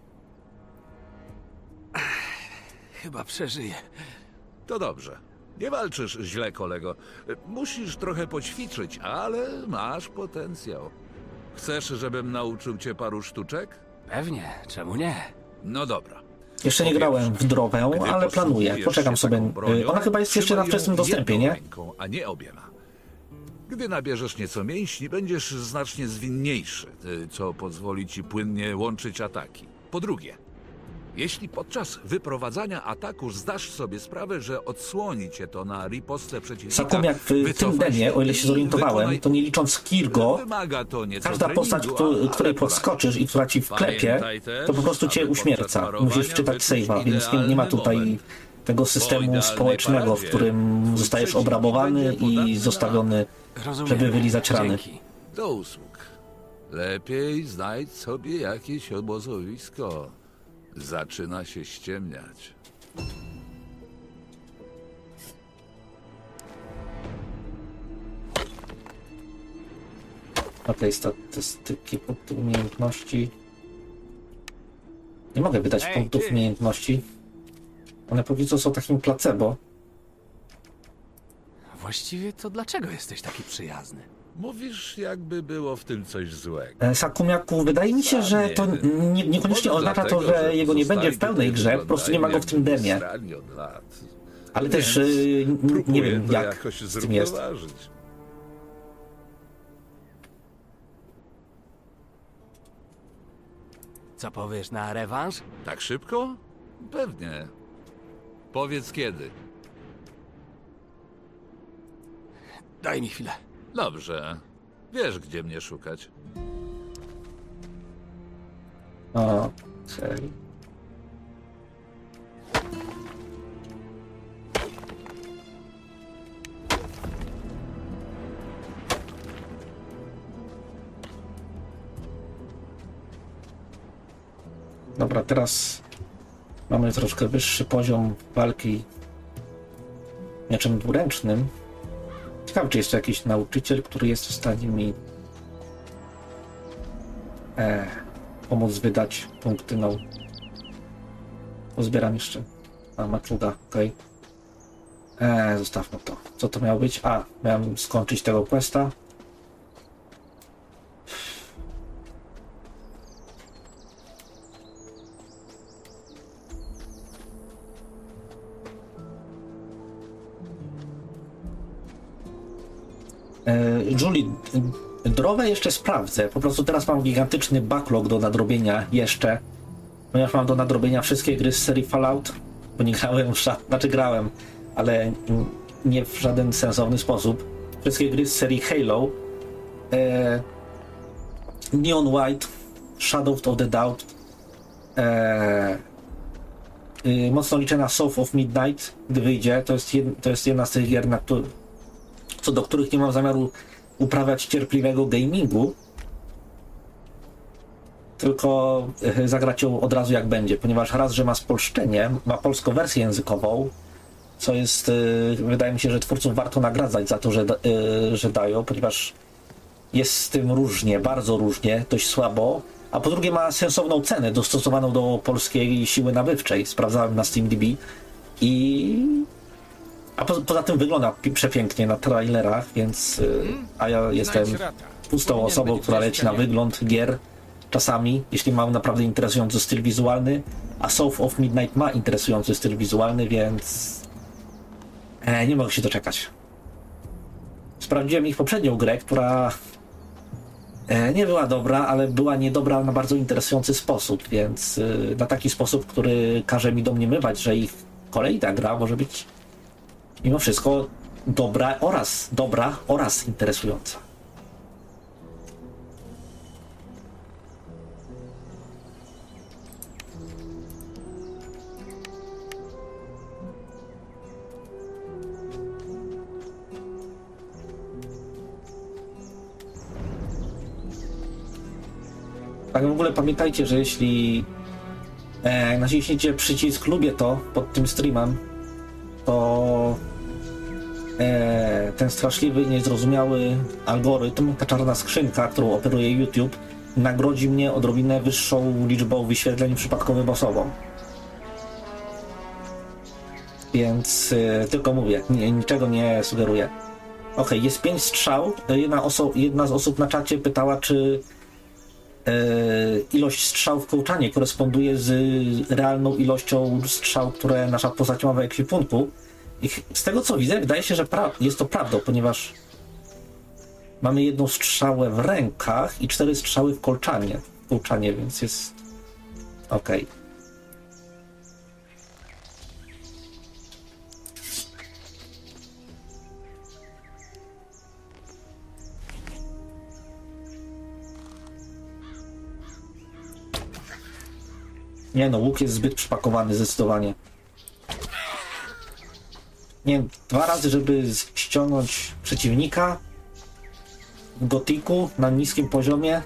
S3: Chyba przeżyję.
S5: To dobrze. Nie walczysz źle, kolego. Musisz trochę poćwiczyć, ale masz potencjał. Chcesz, żebym nauczył cię paru sztuczek?
S3: Pewnie, czemu nie?
S5: No dobra.
S1: Jeszcze nie grałem w Drowę,
S5: Gdy
S1: ale planuję.
S5: posługujesz
S1: Poczekam
S5: się
S1: sobie.
S5: taką bronią,
S1: Ona chyba jest jeszcze na
S5: trzymaj ją
S1: wczesnym dostępie,
S5: jedną
S1: nie?
S5: ręką, a nie obiema. Gdy nabierzesz nieco mięśni, będziesz znacznie zwinniejszy, co pozwoli ci płynnie łączyć ataki. Po drugie, jeśli podczas wyprowadzania ataku zdasz sobie sprawę, że odsłoni cię to na ripostę przeciwnika,
S1: Sakum, jak w tym
S5: wycofaj
S1: demie, o ile się zorientowałem,
S5: wykonaj-
S1: to nie licząc Kirgo,
S5: Wymaga to nieco
S1: każda postać,
S5: treningu, ale
S1: której
S5: poradzi.
S1: podskoczysz i która ci wklepie,
S5: Pamiętaj też,
S1: to po prostu cię
S5: aby
S1: uśmierca.
S5: podczas
S1: Musisz
S5: parowania
S1: czytać
S5: wyczuć
S1: save'a, więc nie ma
S5: idealny
S1: tutaj
S5: moment.
S1: tego
S5: Po
S1: systemu
S5: idealnej
S1: społecznego, w
S5: paradzie
S1: którym
S5: twój
S1: zostajesz
S5: przeciwnik
S1: obrabowany
S5: będzie podatny
S1: i
S5: na
S1: zostawiony,
S3: Rozumiem.
S1: żeby wylizać rany.
S3: Dzięki.
S5: Do usług. Lepiej znajdź sobie jakieś obozowisko. Zaczyna się ściemniać.
S1: Okej, statystyki, punkty umiejętności. Nie mogę wydać
S3: Ej,
S1: punktów
S3: ty!
S1: umiejętności. One póki co są takim placebo.
S3: Właściwie to dlaczego jesteś taki przyjazny?
S5: Mówisz, jakby było w tym coś złego.
S1: Sakumiaku, wydaje mi się, że to niekoniecznie
S5: Może
S1: oznacza to,
S5: dlatego,
S1: że jego nie będzie w
S5: pozostali
S1: pełnej
S5: tutaj
S1: grze, po prostu nie ma go w tym
S5: wyglądają,
S1: demie.
S5: jakby srali od lat.
S1: Ale też
S5: Więc
S1: nie
S5: próbuję
S1: wiem,
S5: to
S1: jak
S5: jakoś
S1: z tym jest.
S5: zrównoważyć.
S3: Co powiesz na rewanż?
S5: Tak szybko? Pewnie. Powiedz kiedy.
S3: Daj mi chwilę.
S5: Dobrze. Wiesz, gdzie mnie szukać.
S1: Okej. Dobra, teraz mamy troszkę wyższy poziom walki mieczem dwuręcznym. Ciekawe, czy jest to jakiś nauczyciel, który jest w stanie mi pomóc wydać punkty na... Pozbieram jeszcze. A, maczuga, okej. Zostawmy to. Co to miało być? A, miałem skończyć tego questa. Julie, Drowę jeszcze sprawdzę. Po prostu teraz mam gigantyczny backlog do nadrobienia jeszcze. Ponieważ mam do nadrobienia wszystkie gry z serii Fallout, bo nie grałem znaczy grałem, ale nie w żaden sensowny sposób. Wszystkie gry z serii Halo, Neon White, Shadow of the Doubt, mocno liczę na Soul of Midnight, gdy wyjdzie. To jest jedna z tych gier, co do których nie mam zamiaru uprawiać cierpliwego gamingu, tylko zagrać ją od razu jak będzie, ponieważ raz, że ma spolszczenie, ma polską wersję językową, co jest, wydaje mi się, że twórców warto nagradzać za to, że dają, ponieważ jest z tym różnie, bardzo różnie, dość słabo, a po drugie ma sensowną cenę dostosowaną do polskiej siły nabywczej. Sprawdzałem na SteamDB a poza tym wygląda przepięknie na trailerach, więc a ja jestem pustą osobą, która leci na wygląd gier czasami, jeśli mam naprawdę interesujący styl wizualny, A South of Midnight ma interesujący styl wizualny, więc nie mogę się doczekać. Sprawdziłem ich poprzednią grę, która nie była dobra, ale była niedobra na bardzo interesujący sposób, więc na taki sposób, który każe mi domniemywać, że ich kolejna gra może być mimo wszystko dobra oraz interesująca. Tak w ogóle pamiętajcie, że jeśli naciśniecie przycisk lubię to pod tym streamem, to ten straszliwy i niezrozumiały algorytm, ta czarna skrzynka, którą operuje YouTube, nagrodzi mnie odrobinę wyższą liczbą wyświetleń przypadkowym osobom. Więc tylko mówię, niczego nie sugeruję. Okej, jest 5 strzał. Jedna z osób na czacie pytała, czy ilość strzał w kołczanie koresponduje z realną ilością strzał, które nasza postać ma w ekwipunku. I z tego co widzę, wydaje się, że jest to prawdą, ponieważ mamy 1 strzałę w rękach i 4 strzały w kołczanie, więc jest okej. Nie no, łuk jest zbyt przypakowany, zdecydowanie. Nie wiem, 2 razy, żeby ściągnąć przeciwnika w gotiku na niskim poziomie.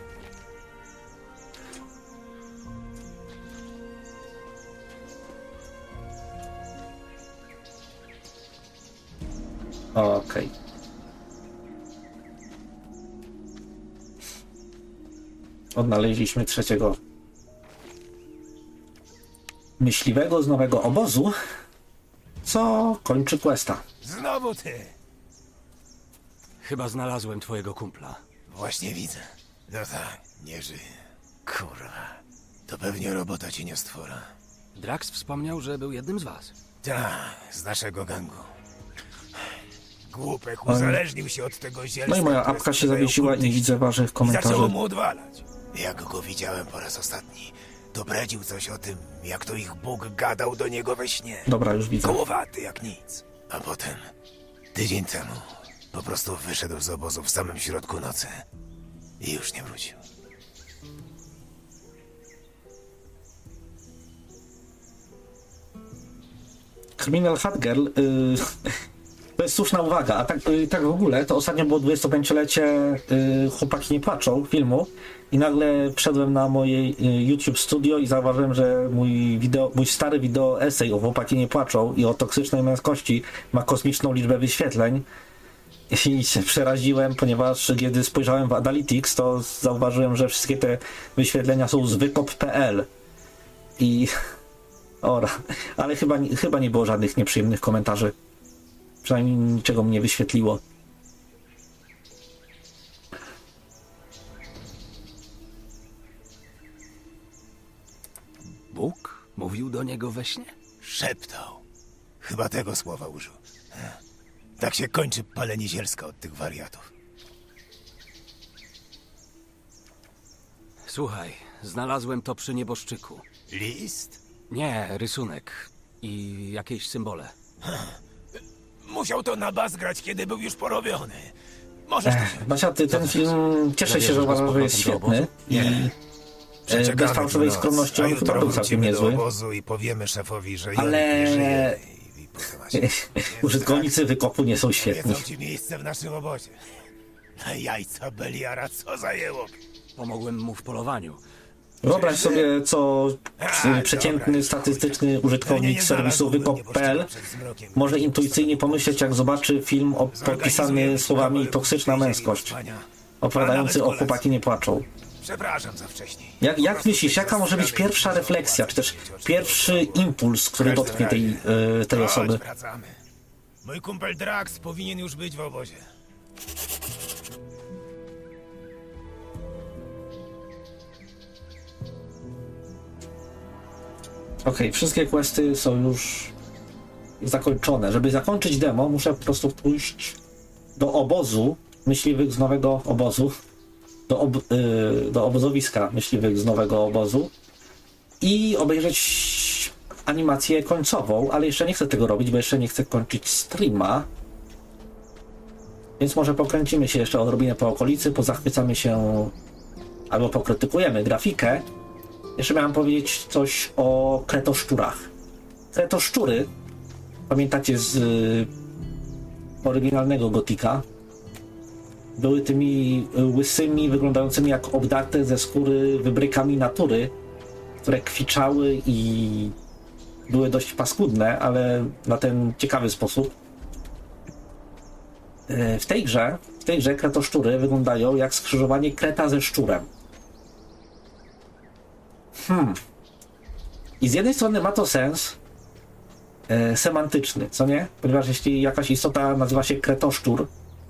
S1: Okej. Odnaleźliśmy trzeciego myśliwego z nowego obozu, co kończy questa.
S7: Znowu ty!
S3: Chyba znalazłem twojego kumpla.
S7: Właśnie widzę. No tak, nie żyje. Kurwa. To pewnie robota cieniostwora.
S3: Drax wspomniał, że był jednym z was.
S7: Tak, z naszego gangu. Głupek uzależnił się od tego zielska.
S1: No i moja
S7: które
S1: apka się
S7: sprzedają
S1: zawiesiła i
S7: kultyści.
S1: widzę waszych
S7: I
S1: komentarzy.
S7: zaczęło mu odwalać. Jak go widziałem po raz ostatni, to bredził coś o tym, jak to ich Bóg gadał do niego we śnie.
S1: Dobra, już widzę.
S7: Kołowaty jak nic. A potem, tydzień temu, po prostu wyszedł z obozu w samym środku nocy i już nie wrócił.
S1: Criminal Hat Girl, to jest słuszna uwaga, a tak w ogóle, to ostatnio było 25-lecie Chłopaki nie płaczą filmu i nagle wszedłem na moje YouTube Studio i zauważyłem, że mój stary wideo esej o Chłopaki nie płaczą i o toksycznej męskości ma kosmiczną liczbę wyświetleń i się przeraziłem, ponieważ kiedy spojrzałem w Analytics, to zauważyłem, że wszystkie te wyświetlenia są z wykop.pl i ale chyba nie było żadnych nieprzyjemnych komentarzy. Przynajmniej niczego mnie wyświetliło.
S3: Bóg mówił do niego we śnie?
S7: Szeptał. Chyba tego słowa użył. Tak się kończy palenie zielska od tych wariatów.
S3: Słuchaj, znalazłem to przy nieboszczyku.
S7: List?
S3: Nie, rysunek i jakieś symbole.
S7: Musiał to na bas grać, kiedy był już porobiony. Możesz to się...
S1: Basia, ten film, cieszę się, że uważam, że jest świetny i bez fałszywej skromności on chyba był całkiem niezły.
S7: Do obozu i powiemy szefowi, że
S1: ale
S7: nie żyje i potem
S1: użytkownicy wykopu nie są świetni.
S7: Wiedzą ci miejsce w naszym obozie. Na jajca Beliara, co zajęło?
S3: Pomogłem mu w polowaniu.
S1: Wyobraź sobie, co przeciętny, statystyczny użytkownik serwisu wykop.pl może intuicyjnie pomyśleć, jak zobaczy film podpisany słowami toksyczna męskość, opowiadający o Chłopaki nie płaczą.
S7: Przepraszam za wcześniej.
S1: Jak myślisz, jaka może być pierwsza refleksja, czy też pierwszy impuls, który dotknie tej osoby?
S7: Wracamy. Mój kumpel Drax powinien już być w obozie.
S1: Okej, wszystkie questy są już zakończone. Żeby zakończyć demo, muszę po prostu pójść do obozu myśliwych z nowego obozu, do obozowiska myśliwych z nowego obozu i obejrzeć animację końcową, ale jeszcze nie chcę tego robić, bo jeszcze nie chcę kończyć streama. Więc może pokręcimy się jeszcze odrobinę po okolicy, pozachwycamy się albo pokrytykujemy grafikę. Jeszcze miałem powiedzieć coś o kretoszczurach. Kretoszczury, pamiętacie z oryginalnego Gotika, były tymi łysymi, wyglądającymi jak obdarte ze skóry wybrykami natury, które kwiczały i były dość paskudne, ale na ten ciekawy sposób. W tej grze kretoszczury wyglądają jak skrzyżowanie kreta ze szczurem. I z jednej strony ma to sens semantyczny, co nie? Ponieważ jeśli jakaś istota nazywa się kretoszczur,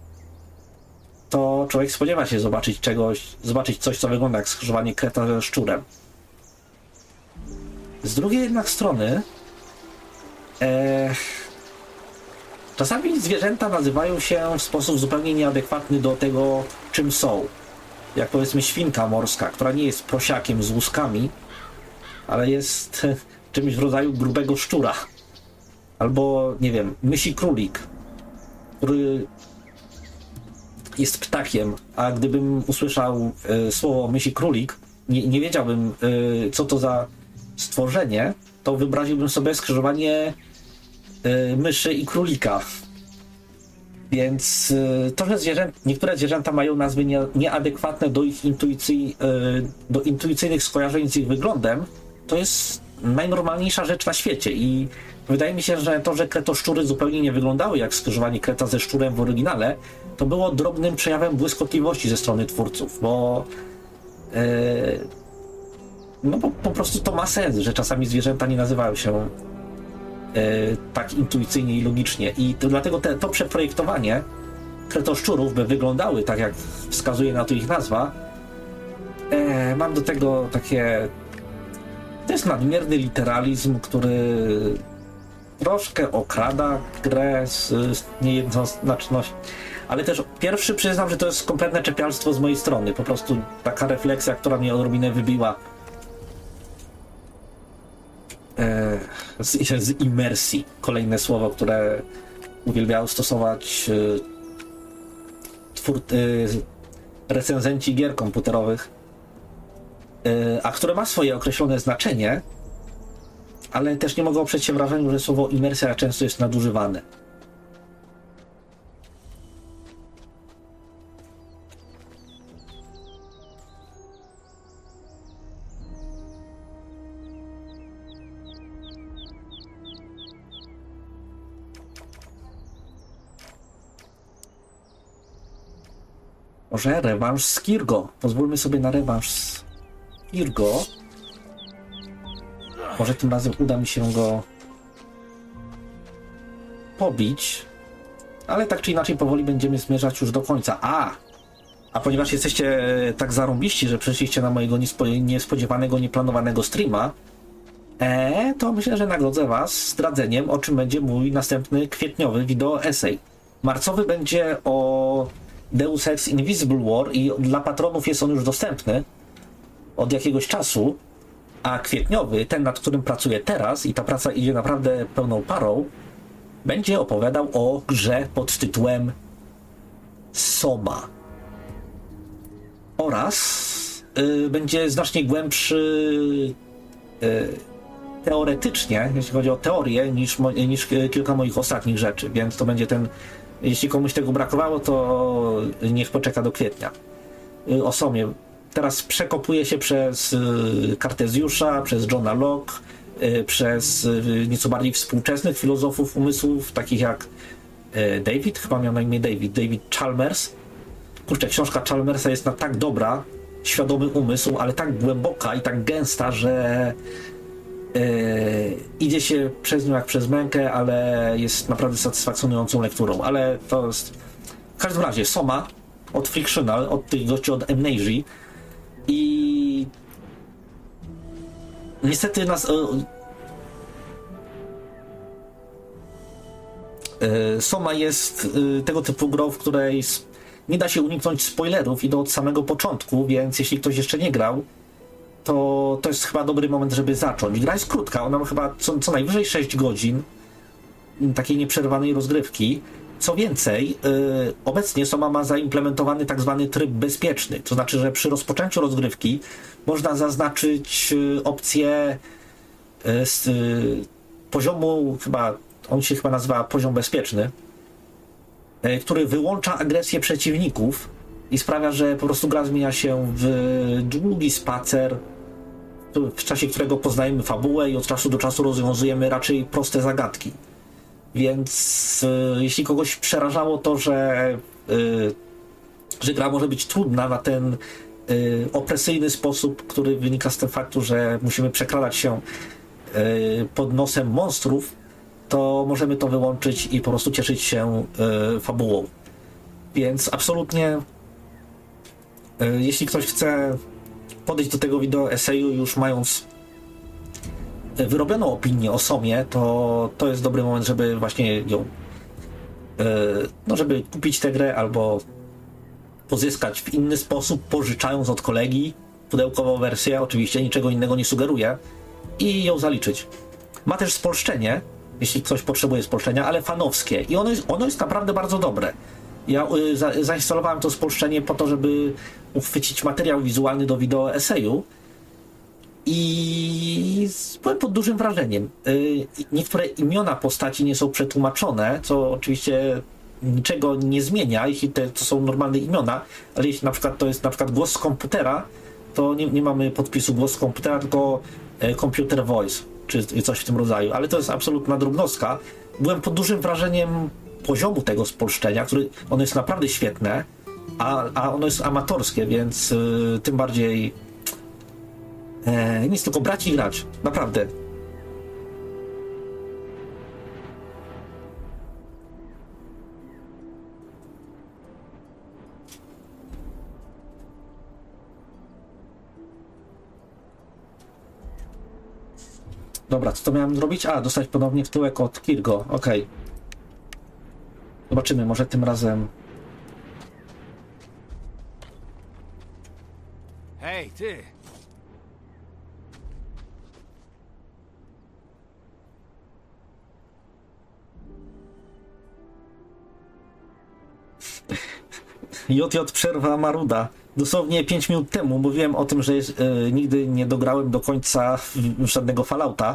S1: to człowiek spodziewa się zobaczyć coś, co wygląda jak skrzyżowanie kreta ze szczurem. Z drugiej jednak strony czasami zwierzęta nazywają się w sposób zupełnie nieadekwatny do tego, czym są. Jak powiedzmy świnka morska, która nie jest prosiakiem z łuskami, ale jest czymś w rodzaju grubego szczura. Albo, nie wiem, mysi królik, który jest ptakiem, a gdybym usłyszał słowo mysi królik, nie wiedziałbym, co to za stworzenie, to wyobraziłbym sobie skrzyżowanie myszy i królika. Więc to, że niektóre zwierzęta mają nazwy nieadekwatne do ich do intuicyjnych skojarzeń z ich wyglądem, to jest najnormalniejsza rzecz na świecie i wydaje mi się, że to, że kretoszczury zupełnie nie wyglądały jak skrzyżowanie kreta ze szczurem w oryginale, to było drobnym przejawem błyskotliwości ze strony twórców, bo bo po prostu to ma sens, że czasami zwierzęta nie nazywają się tak intuicyjnie i logicznie i dlatego to przeprojektowanie kretoszczurów, by wyglądały tak, jak wskazuje na to ich nazwa, mam do tego takie... To jest nadmierny literalizm, który troszkę okrada grę z niejednoznaczności. Ale też pierwszy przyznam, że to jest kompletne czepialstwo z mojej strony. Po prostu taka refleksja, która mnie odrobinę wybiła z imersji. Kolejne słowo, które uwielbiał stosować recenzenci gier komputerowych, a które ma swoje określone znaczenie, ale też nie mogę oprzeć się wrażeniu, że słowo imersja często jest nadużywane. Może rewanż z Kirgo. Pozwólmy sobie na rewanż z Kirgo. Może tym razem uda mi się go pobić. Ale tak czy inaczej powoli będziemy zmierzać już do końca. A ponieważ jesteście tak zarąbiści, że przyszliście na mojego niespodziewanego, nieplanowanego streama, to myślę, że nagrodzę was zdradzeniem, o czym będzie mój następny kwietniowy wideo essay. Marcowy będzie o Deus Ex Invisible War i dla patronów jest on już dostępny od jakiegoś czasu, a kwietniowy, ten nad którym pracuję teraz i ta praca idzie naprawdę pełną parą, będzie opowiadał o grze pod tytułem Soma. Oraz będzie znacznie głębszy teoretycznie, jeśli chodzi o teorię, niż kilka moich ostatnich rzeczy, więc to będzie ten, jeśli komuś tego brakowało, to niech poczeka do kwietnia. O Somie. Teraz przekopuję się przez Kartezjusza, przez Johna Locke, przez nieco bardziej współczesnych filozofów umysłów, takich jak David, chyba miał na imię David Chalmers. Kurczę, książka Chalmersa jest na tak dobra, świadomy umysł, ale tak głęboka i tak gęsta, że idzie się przez nią jak przez mękę, ale jest naprawdę satysfakcjonującą lekturą. Ale to jest... W każdym razie Soma od Frictional, od tych gości od Amnesia i niestety Soma jest tego typu grą, w której nie da się uniknąć spoilerów i to od samego początku, więc jeśli ktoś jeszcze nie grał, to jest chyba dobry moment, żeby zacząć. Gra jest krótka, ona ma chyba co najwyżej 6 godzin takiej nieprzerwanej rozgrywki. Co więcej, obecnie Soma ma zaimplementowany tak zwany tryb bezpieczny, to znaczy, że przy rozpoczęciu rozgrywki można zaznaczyć opcję z poziomu, on się chyba nazywa poziom bezpieczny, który wyłącza agresję przeciwników i sprawia, że po prostu gra zmienia się w długi spacer, w czasie którego poznajemy fabułę i od czasu do czasu rozwiązujemy raczej proste zagadki. Więc jeśli kogoś przerażało to, że gra może być trudna na ten opresyjny sposób, który wynika z tego faktu, że musimy przekradać się pod nosem monstrów, to możemy to wyłączyć i po prostu cieszyć się fabułą. Więc absolutnie, jeśli ktoś chce podejść do tego wideo eseju już mając wyrobioną opinię o Somie, to jest dobry moment, żeby właśnie ją żeby kupić tę grę albo pozyskać w inny sposób, pożyczając od kolegi pudełkową wersję, oczywiście niczego innego nie sugeruję, i ją zaliczyć. Ma też spolszczenie, jeśli ktoś potrzebuje spolszczenia, ale fanowskie, i ono jest naprawdę bardzo dobre. Ja zainstalowałem to spolszczenie po to, żeby uchwycić materiał wizualny do wideo eseju i byłem pod dużym wrażeniem. Niektóre imiona postaci nie są przetłumaczone, co oczywiście niczego nie zmienia, jeśli to są normalne imiona, ale jeśli na przykład to jest głos z komputera, to nie mamy podpisu głos z komputera, tylko computer voice, czy coś w tym rodzaju, ale to jest absolutna drobnostka. Byłem pod dużym wrażeniem poziomu tego spolszczenia, ono jest naprawdę świetne, a ono jest amatorskie, więc tym bardziej nic, tylko brać i grać. Naprawdę. Dobra, co to miałem zrobić? Dostać ponownie tyłek od Kirgo. Okej. Zobaczymy, może tym razem...
S3: Hej, ty!
S1: JJ przerwa Maruda. Dosłownie 5 minut temu mówiłem o tym, że nigdy nie dograłem do końca żadnego Fallouta.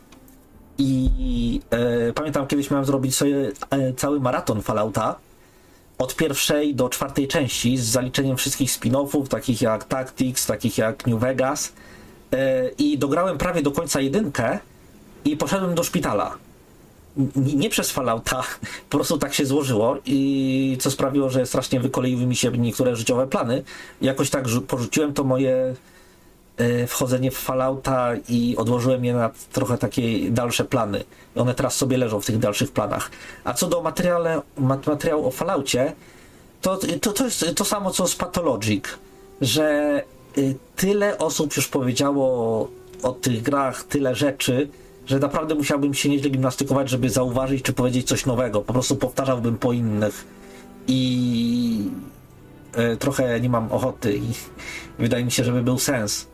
S1: I pamiętam, kiedyś miałem zrobić sobie cały maraton Fallouta od 1. do 4. części z zaliczeniem wszystkich spin-offów, takich jak Tactics, takich jak New Vegas, i dograłem prawie do końca 1 i poszedłem do szpitala. Nie przez Fallouta, po prostu tak się złożyło, i co sprawiło, że strasznie wykoleiły mi się niektóre życiowe plany. Jakoś tak porzuciłem to moje wchodzenie w Fallouta i odłożyłem je na trochę takie dalsze plany. I one teraz sobie leżą w tych dalszych planach. A co do materiału o Falloutie, to jest to samo co z Pathologic, że tyle osób już powiedziało o tych grach, tyle rzeczy, że naprawdę musiałbym się nieźle gimnastykować, żeby zauważyć czy powiedzieć coś nowego. Po prostu powtarzałbym po innych i trochę nie mam ochoty, i wydaje mi się, żeby był sens.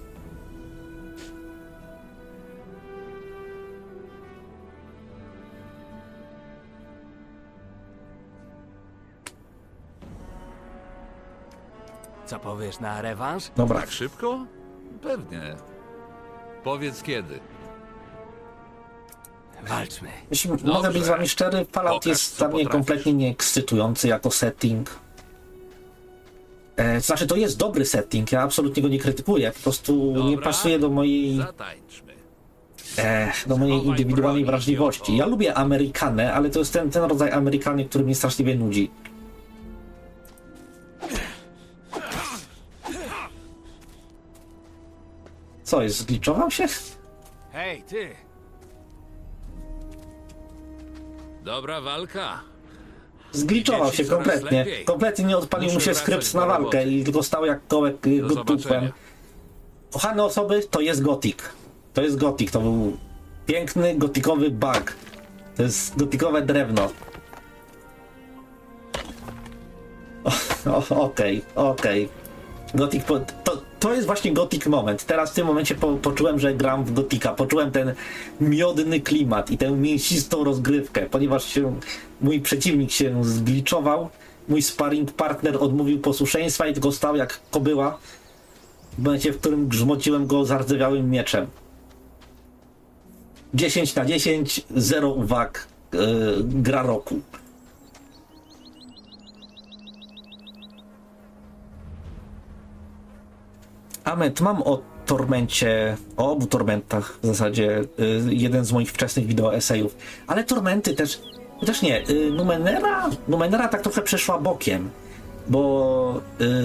S3: Co powiesz na rewanż?
S1: Dobra.
S5: Tak szybko? Pewnie. Powiedz kiedy.
S3: Walczmy.
S1: Jeśli mogę być z wami szczery, Fallout
S5: Pokaż,
S1: jest
S5: co
S1: dla mnie
S5: potrafisz.
S1: kompletnie nieekscytujący jako setting. To znaczy, to jest dobry setting, ja absolutnie go nie krytykuję, po prostu nie
S5: Dobra.
S1: pasuje do mojej
S5: Zatańczmy.
S1: indywidualnej
S5: broń,
S1: wrażliwości.
S5: idioto.
S1: Ja lubię Amerykanę, ale to jest ten rodzaj Amerykany, który mnie straszliwie nudzi. Co jest, zgliczował się?
S3: Hej, ty!
S5: Dobra walka.
S1: Zgliczował
S5: Idzie ci
S1: się
S5: coraz
S1: kompletnie.
S5: lepiej.
S1: Kompletnie nie odpalił mu
S5: Muszę
S1: się
S5: wracać
S1: skrypt
S5: do
S1: na walkę
S5: roboty.
S1: i tylko stał jak kołek
S5: Do
S1: gotówem.
S5: zobaczenia.
S1: Kochane osoby, to jest Gothic. To jest Gothic, to był piękny, gotikowy bug. To jest gotikowe drewno. Okej. Gothic, to jest właśnie Gothic moment. Teraz w tym momencie poczułem, że gram w Gotika. Poczułem ten miodny klimat i tę mięsistą rozgrywkę, ponieważ mój przeciwnik się zgliczował, mój sparring partner odmówił posłuszeństwa i tylko stał jak kobyła w momencie, w którym grzmociłem go zardzewiałym mieczem. 10/10, 0 uwag, gra roku. Amet, mam o Tormencie, o obu Tormentach w zasadzie, jeden z moich wczesnych wideo esejów, ale Tormenty też nie, Numenera tak trochę przeszła bokiem, bo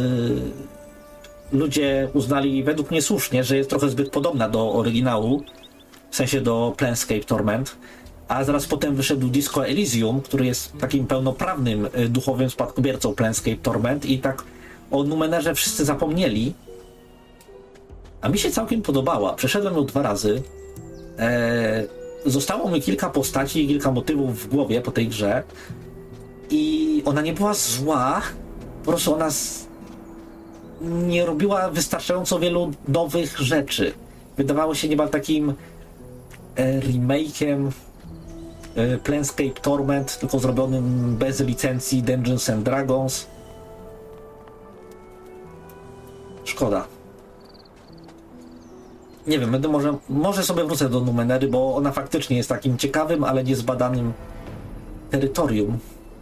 S1: ludzie uznali według mnie słusznie, że jest trochę zbyt podobna do oryginału, w sensie do Planescape Torment, a zaraz potem wyszedł Disco Elysium, który jest takim pełnoprawnym duchowym spadkobiercą Planescape Torment i tak o Numenerze wszyscy zapomnieli. A mi się całkiem podobała. Przeszedłem ją 2 razy. Zostało mi kilka postaci i kilka motywów w głowie po tej grze. I ona nie była zła. Po prostu ona nie robiła wystarczająco wielu nowych rzeczy. Wydawało się niemal takim remake'iem Planescape Torment, tylko zrobionym bez licencji Dungeons and Dragons. Szkoda. Nie wiem, będę może sobie wrócę do Numenery, bo ona faktycznie jest takim ciekawym, ale niezbadanym terytorium.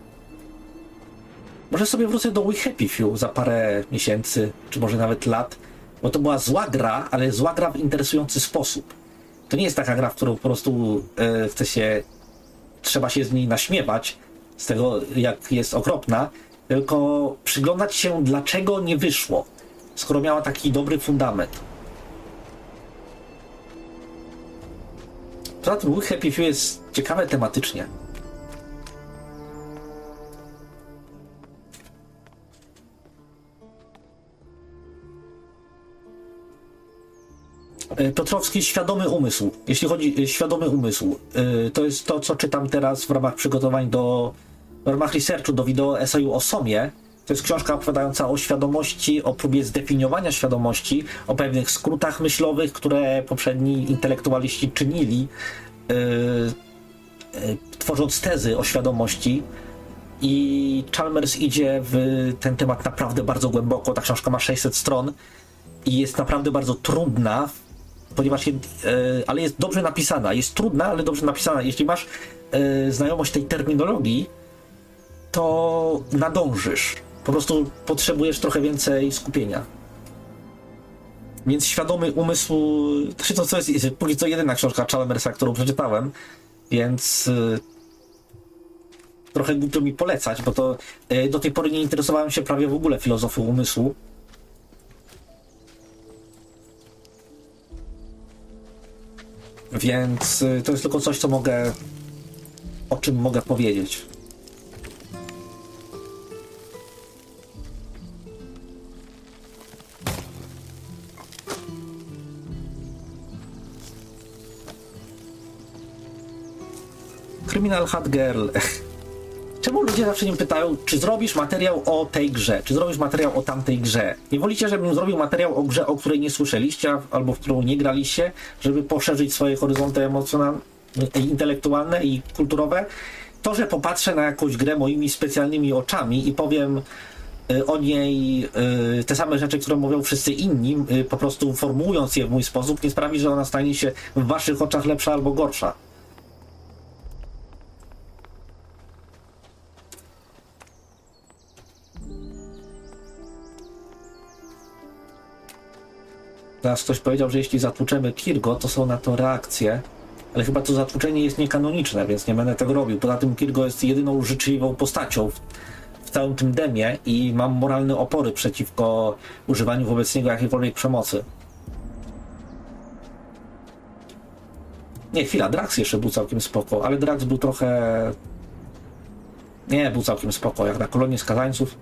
S1: Może sobie wrócę do We Happy Few za parę miesięcy, czy może nawet lat, bo to była zła gra, ale zła gra w interesujący sposób. To nie jest taka gra, w którą po prostu trzeba się z niej naśmiewać, z tego jak jest okropna, tylko przyglądać się, dlaczego nie wyszło, skoro miała taki dobry fundament. Poza tym Happy Few jest ciekawe tematycznie. Piotrowski, świadomy umysł. Jeśli chodzi o świadomy umysł, to jest to, co czytam teraz w ramach przygotowań w ramach researchu do wideo eseju o Somie. To jest książka opowiadająca o świadomości, o próbie zdefiniowania świadomości, o pewnych skrótach myślowych, które poprzedni intelektualiści czynili, tworząc tezy o świadomości. I Chalmers idzie w ten temat naprawdę bardzo głęboko. Ta książka ma 600 stron i jest naprawdę bardzo trudna, ponieważ ale jest dobrze napisana. Jest trudna, ale dobrze napisana. Jeśli masz znajomość tej terminologii, to nadążysz. Po prostu potrzebujesz trochę więcej skupienia. Więc świadomy umysł, to jest póki co jedyna książka Chalmersa, którą przeczytałem, więc trochę głupio mi polecać, bo to do tej pory nie interesowałem się prawie w ogóle filozofią umysłu. Więc to jest tylko coś, o czym mogę powiedzieć. Criminal Hat Girl. Czemu ludzie zawsze mnie pytają, czy zrobisz materiał o tej grze, czy zrobisz materiał o tamtej grze? Nie wolicie, żebym zrobił materiał o grze, o której nie słyszeliście, albo w którą nie graliście, żeby poszerzyć swoje horyzonty emocjonalne, intelektualne i kulturowe? To, że popatrzę na jakąś grę moimi specjalnymi oczami i powiem o niej te same rzeczy, które mówią wszyscy inni, po prostu formułując je w mój sposób, nie sprawi, że ona stanie się w waszych oczach lepsza albo gorsza. Teraz ktoś powiedział, że jeśli zatłuczemy Kirgo, to są na to reakcje, ale chyba to zatłuczenie jest niekanoniczne, więc nie będę tego robił. Poza tym Kirgo jest jedyną życzliwą postacią w całym tym demie i mam moralne opory przeciwko używaniu wobec niego jakiejkolwiek przemocy. Nie, chwila, Drax jeszcze był całkiem spoko, ale Drax był trochę... Nie, był całkiem spoko, jak na kolonię skazańców.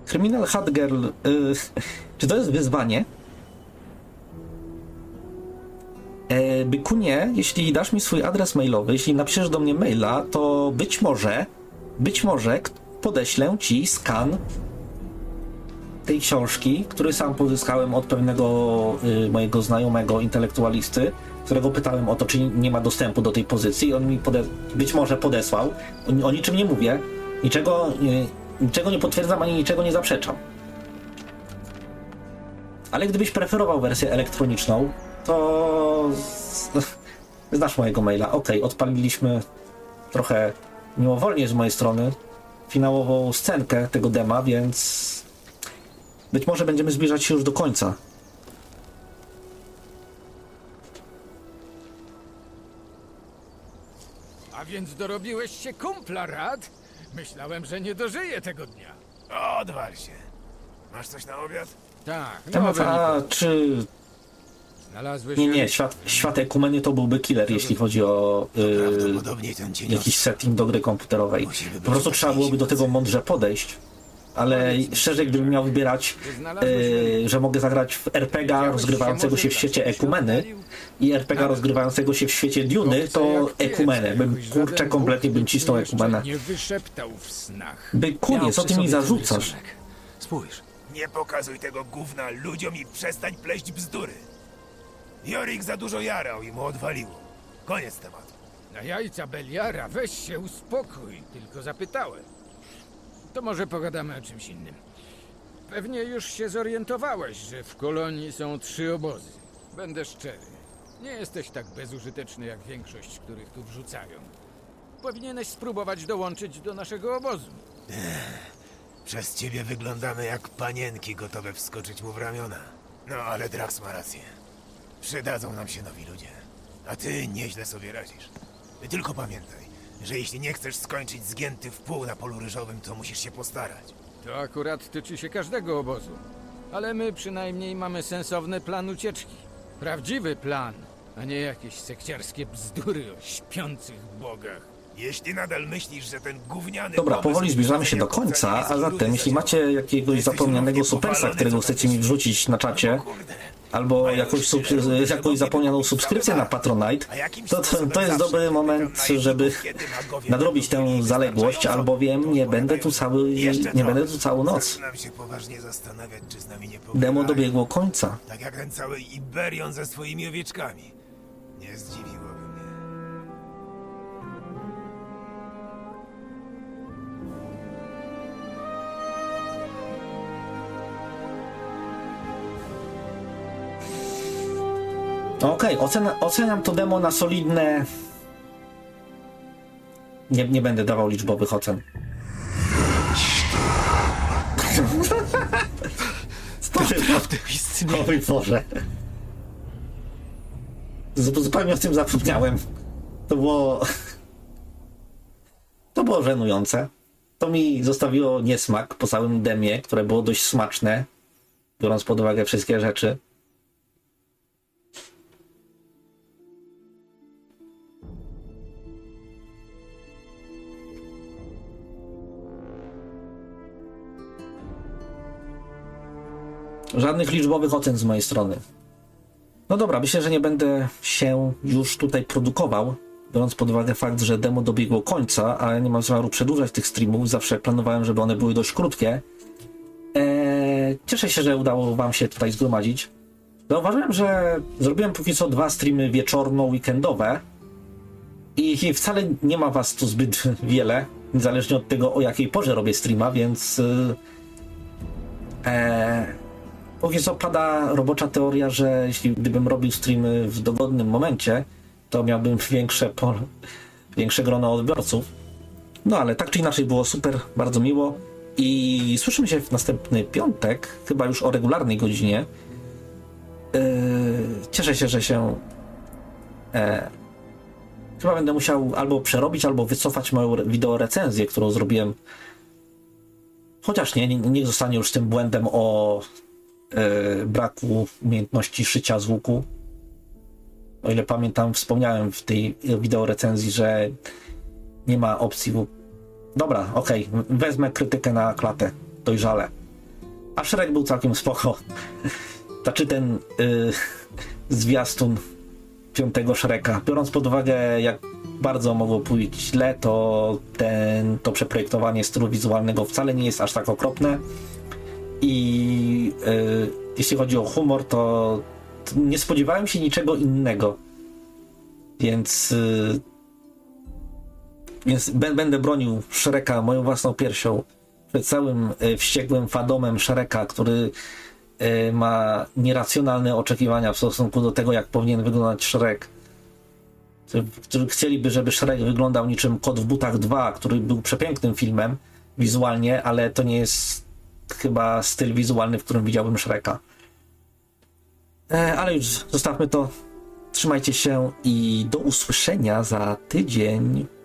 S1: Criminal Hat Girl. Czy to jest wyzwanie? Bykunie, jeśli dasz mi swój adres mailowy, jeśli napiszesz do mnie maila, to być może podeślę ci skan tej książki, który sam pozyskałem od pewnego mojego znajomego intelektualisty, którego pytałem o to, czy nie ma dostępu do tej pozycji. On mi być może podesłał. O niczym nie mówię. Niczego nie potwierdzam, ani niczego nie zaprzeczam. Ale gdybyś preferował wersję elektroniczną, to znasz mojego maila. Okej, odpaliliśmy trochę mimowolnie z mojej strony finałową scenkę tego dema, więc być może będziemy zbliżać się już do końca.
S6: A więc dorobiłeś się kumpla, Rad? Myślałem, że nie dożyję tego dnia.
S7: Odwal się. Masz coś na obiad?
S6: Tak,
S1: Temat, a czy...
S6: Znalazłeś...
S1: Nie, świat ekumeny to byłby killer, jeśli chodzi o
S7: Prawdopodobnie ten cień
S1: jakiś setting do gry komputerowej. Po prostu trzeba byłoby do tego mądrze podejść. Ale szczerze, gdybym miał wybierać, że mogę zagrać w RPG rozgrywającego się w świecie ekumeny i RPG rozgrywającego się w świecie Duny, to ekumenę. Kurczę, kompletnie bym cisnął ekumenę.
S6: Nie wyszeptał w snach.
S1: Bykunie, co ty mi zarzucasz?
S3: Spójrz.
S7: Nie pokazuj tego gówna ludziom i przestań pleść bzdury. Jorik za dużo jarał i mu odwaliło. Koniec tematu.
S6: Na jajca Beliara weź się uspokój, tylko zapytałem. To może pogadamy o czymś innym. Pewnie już się zorientowałeś, że w kolonii są 3 obozy. Będę szczery. Nie jesteś tak bezużyteczny jak większość, których tu wrzucają. Powinieneś spróbować dołączyć do naszego obozu.
S7: Przez ciebie wyglądamy jak panienki gotowe wskoczyć mu w ramiona. No ale Drax ma rację. Przydadzą nam się nowi ludzie. A ty nieźle sobie radzisz. Tylko pamiętaj, że jeśli nie chcesz skończyć zgięty w pół na polu ryżowym, to musisz się postarać.
S6: To akurat tyczy się każdego obozu. Ale my przynajmniej mamy sensowny plan ucieczki. Prawdziwy plan, a nie jakieś sekciarskie bzdury o śpiących bogach.
S7: Jeśli nadal myślisz, że ten gówniany...
S1: Dobra,
S7: pomysł
S1: powoli zbliżamy się do końca, a zatem jeśli macie jakiegoś zapomnianego supersa, którego chcecie mi wrzucić na czacie, albo jakąś zapomnianą subskrypcję na Patronite, to jest dobry moment, żeby nadrobić tę zaległość, albowiem nie będę tu całą noc.
S7: Zaczynam się poważnie zastanawiać, czy z nami nie
S1: Demo
S7: pogadają.
S1: dobiegło końca.
S7: Tak jak ten cały Iberion ze swoimi owieczkami. Nie zdziwiłoby mnie.
S1: Okej, oceniam to demo na solidne... Nie będę dawał liczbowych ocen.
S3: Naprawdę istnieje.
S1: O mój Boże. Zupełnie o tym zapomniałem. To było żenujące. To mi zostawiło niesmak po całym demie, które było dość smaczne, biorąc pod uwagę wszystkie rzeczy. Żadnych liczbowych ocen z mojej strony. No dobra, myślę, że nie będę się już tutaj produkował, biorąc pod uwagę fakt, że demo dobiegło końca, a ja nie mam zamiaru przedłużać tych streamów. Zawsze planowałem, żeby one były dość krótkie. Cieszę się, że udało wam się tutaj zgromadzić. Zauważyłem, że zrobiłem póki co 2 streamy wieczorno-weekendowe i wcale nie ma was tu zbyt wiele, niezależnie od tego, o jakiej porze robię streama, więc póki co pada robocza teoria, że gdybym robił streamy w dogodnym momencie, to miałbym większe grono odbiorców. No ale tak czy inaczej było super, bardzo miło i słyszymy się w następny piątek, chyba już o regularnej godzinie. Cieszę się, że się chyba będę musiał albo przerobić, albo wycofać moją wideorecenzję, którą zrobiłem. Chociaż niech zostanie już tym błędem o braku umiejętności szycia z łuku. O ile pamiętam, wspomniałem w tej wideorecenzji, że nie ma opcji. Dobra, okej, wezmę krytykę na klatę, dojrzale. A Shrek był całkiem spoko. Znaczy ten zwiastun 5. Shreka. Biorąc pod uwagę, jak bardzo mogło pójść źle, to to przeprojektowanie stylu wizualnego wcale nie jest aż tak okropne. I jeśli chodzi o humor, to nie spodziewałem się niczego innego. Więc będę bronił Shreka moją własną piersią przed całym wściekłym fandomem Shreka, który ma nieracjonalne oczekiwania w stosunku do tego, jak powinien wyglądać Shrek. Którzy chcieliby, żeby Shrek wyglądał niczym Kot w butach 2, który był przepięknym filmem wizualnie, ale to nie jest chyba styl wizualny, w którym widziałbym Shreka. Ale już zostawmy to. Trzymajcie się i do usłyszenia za tydzień.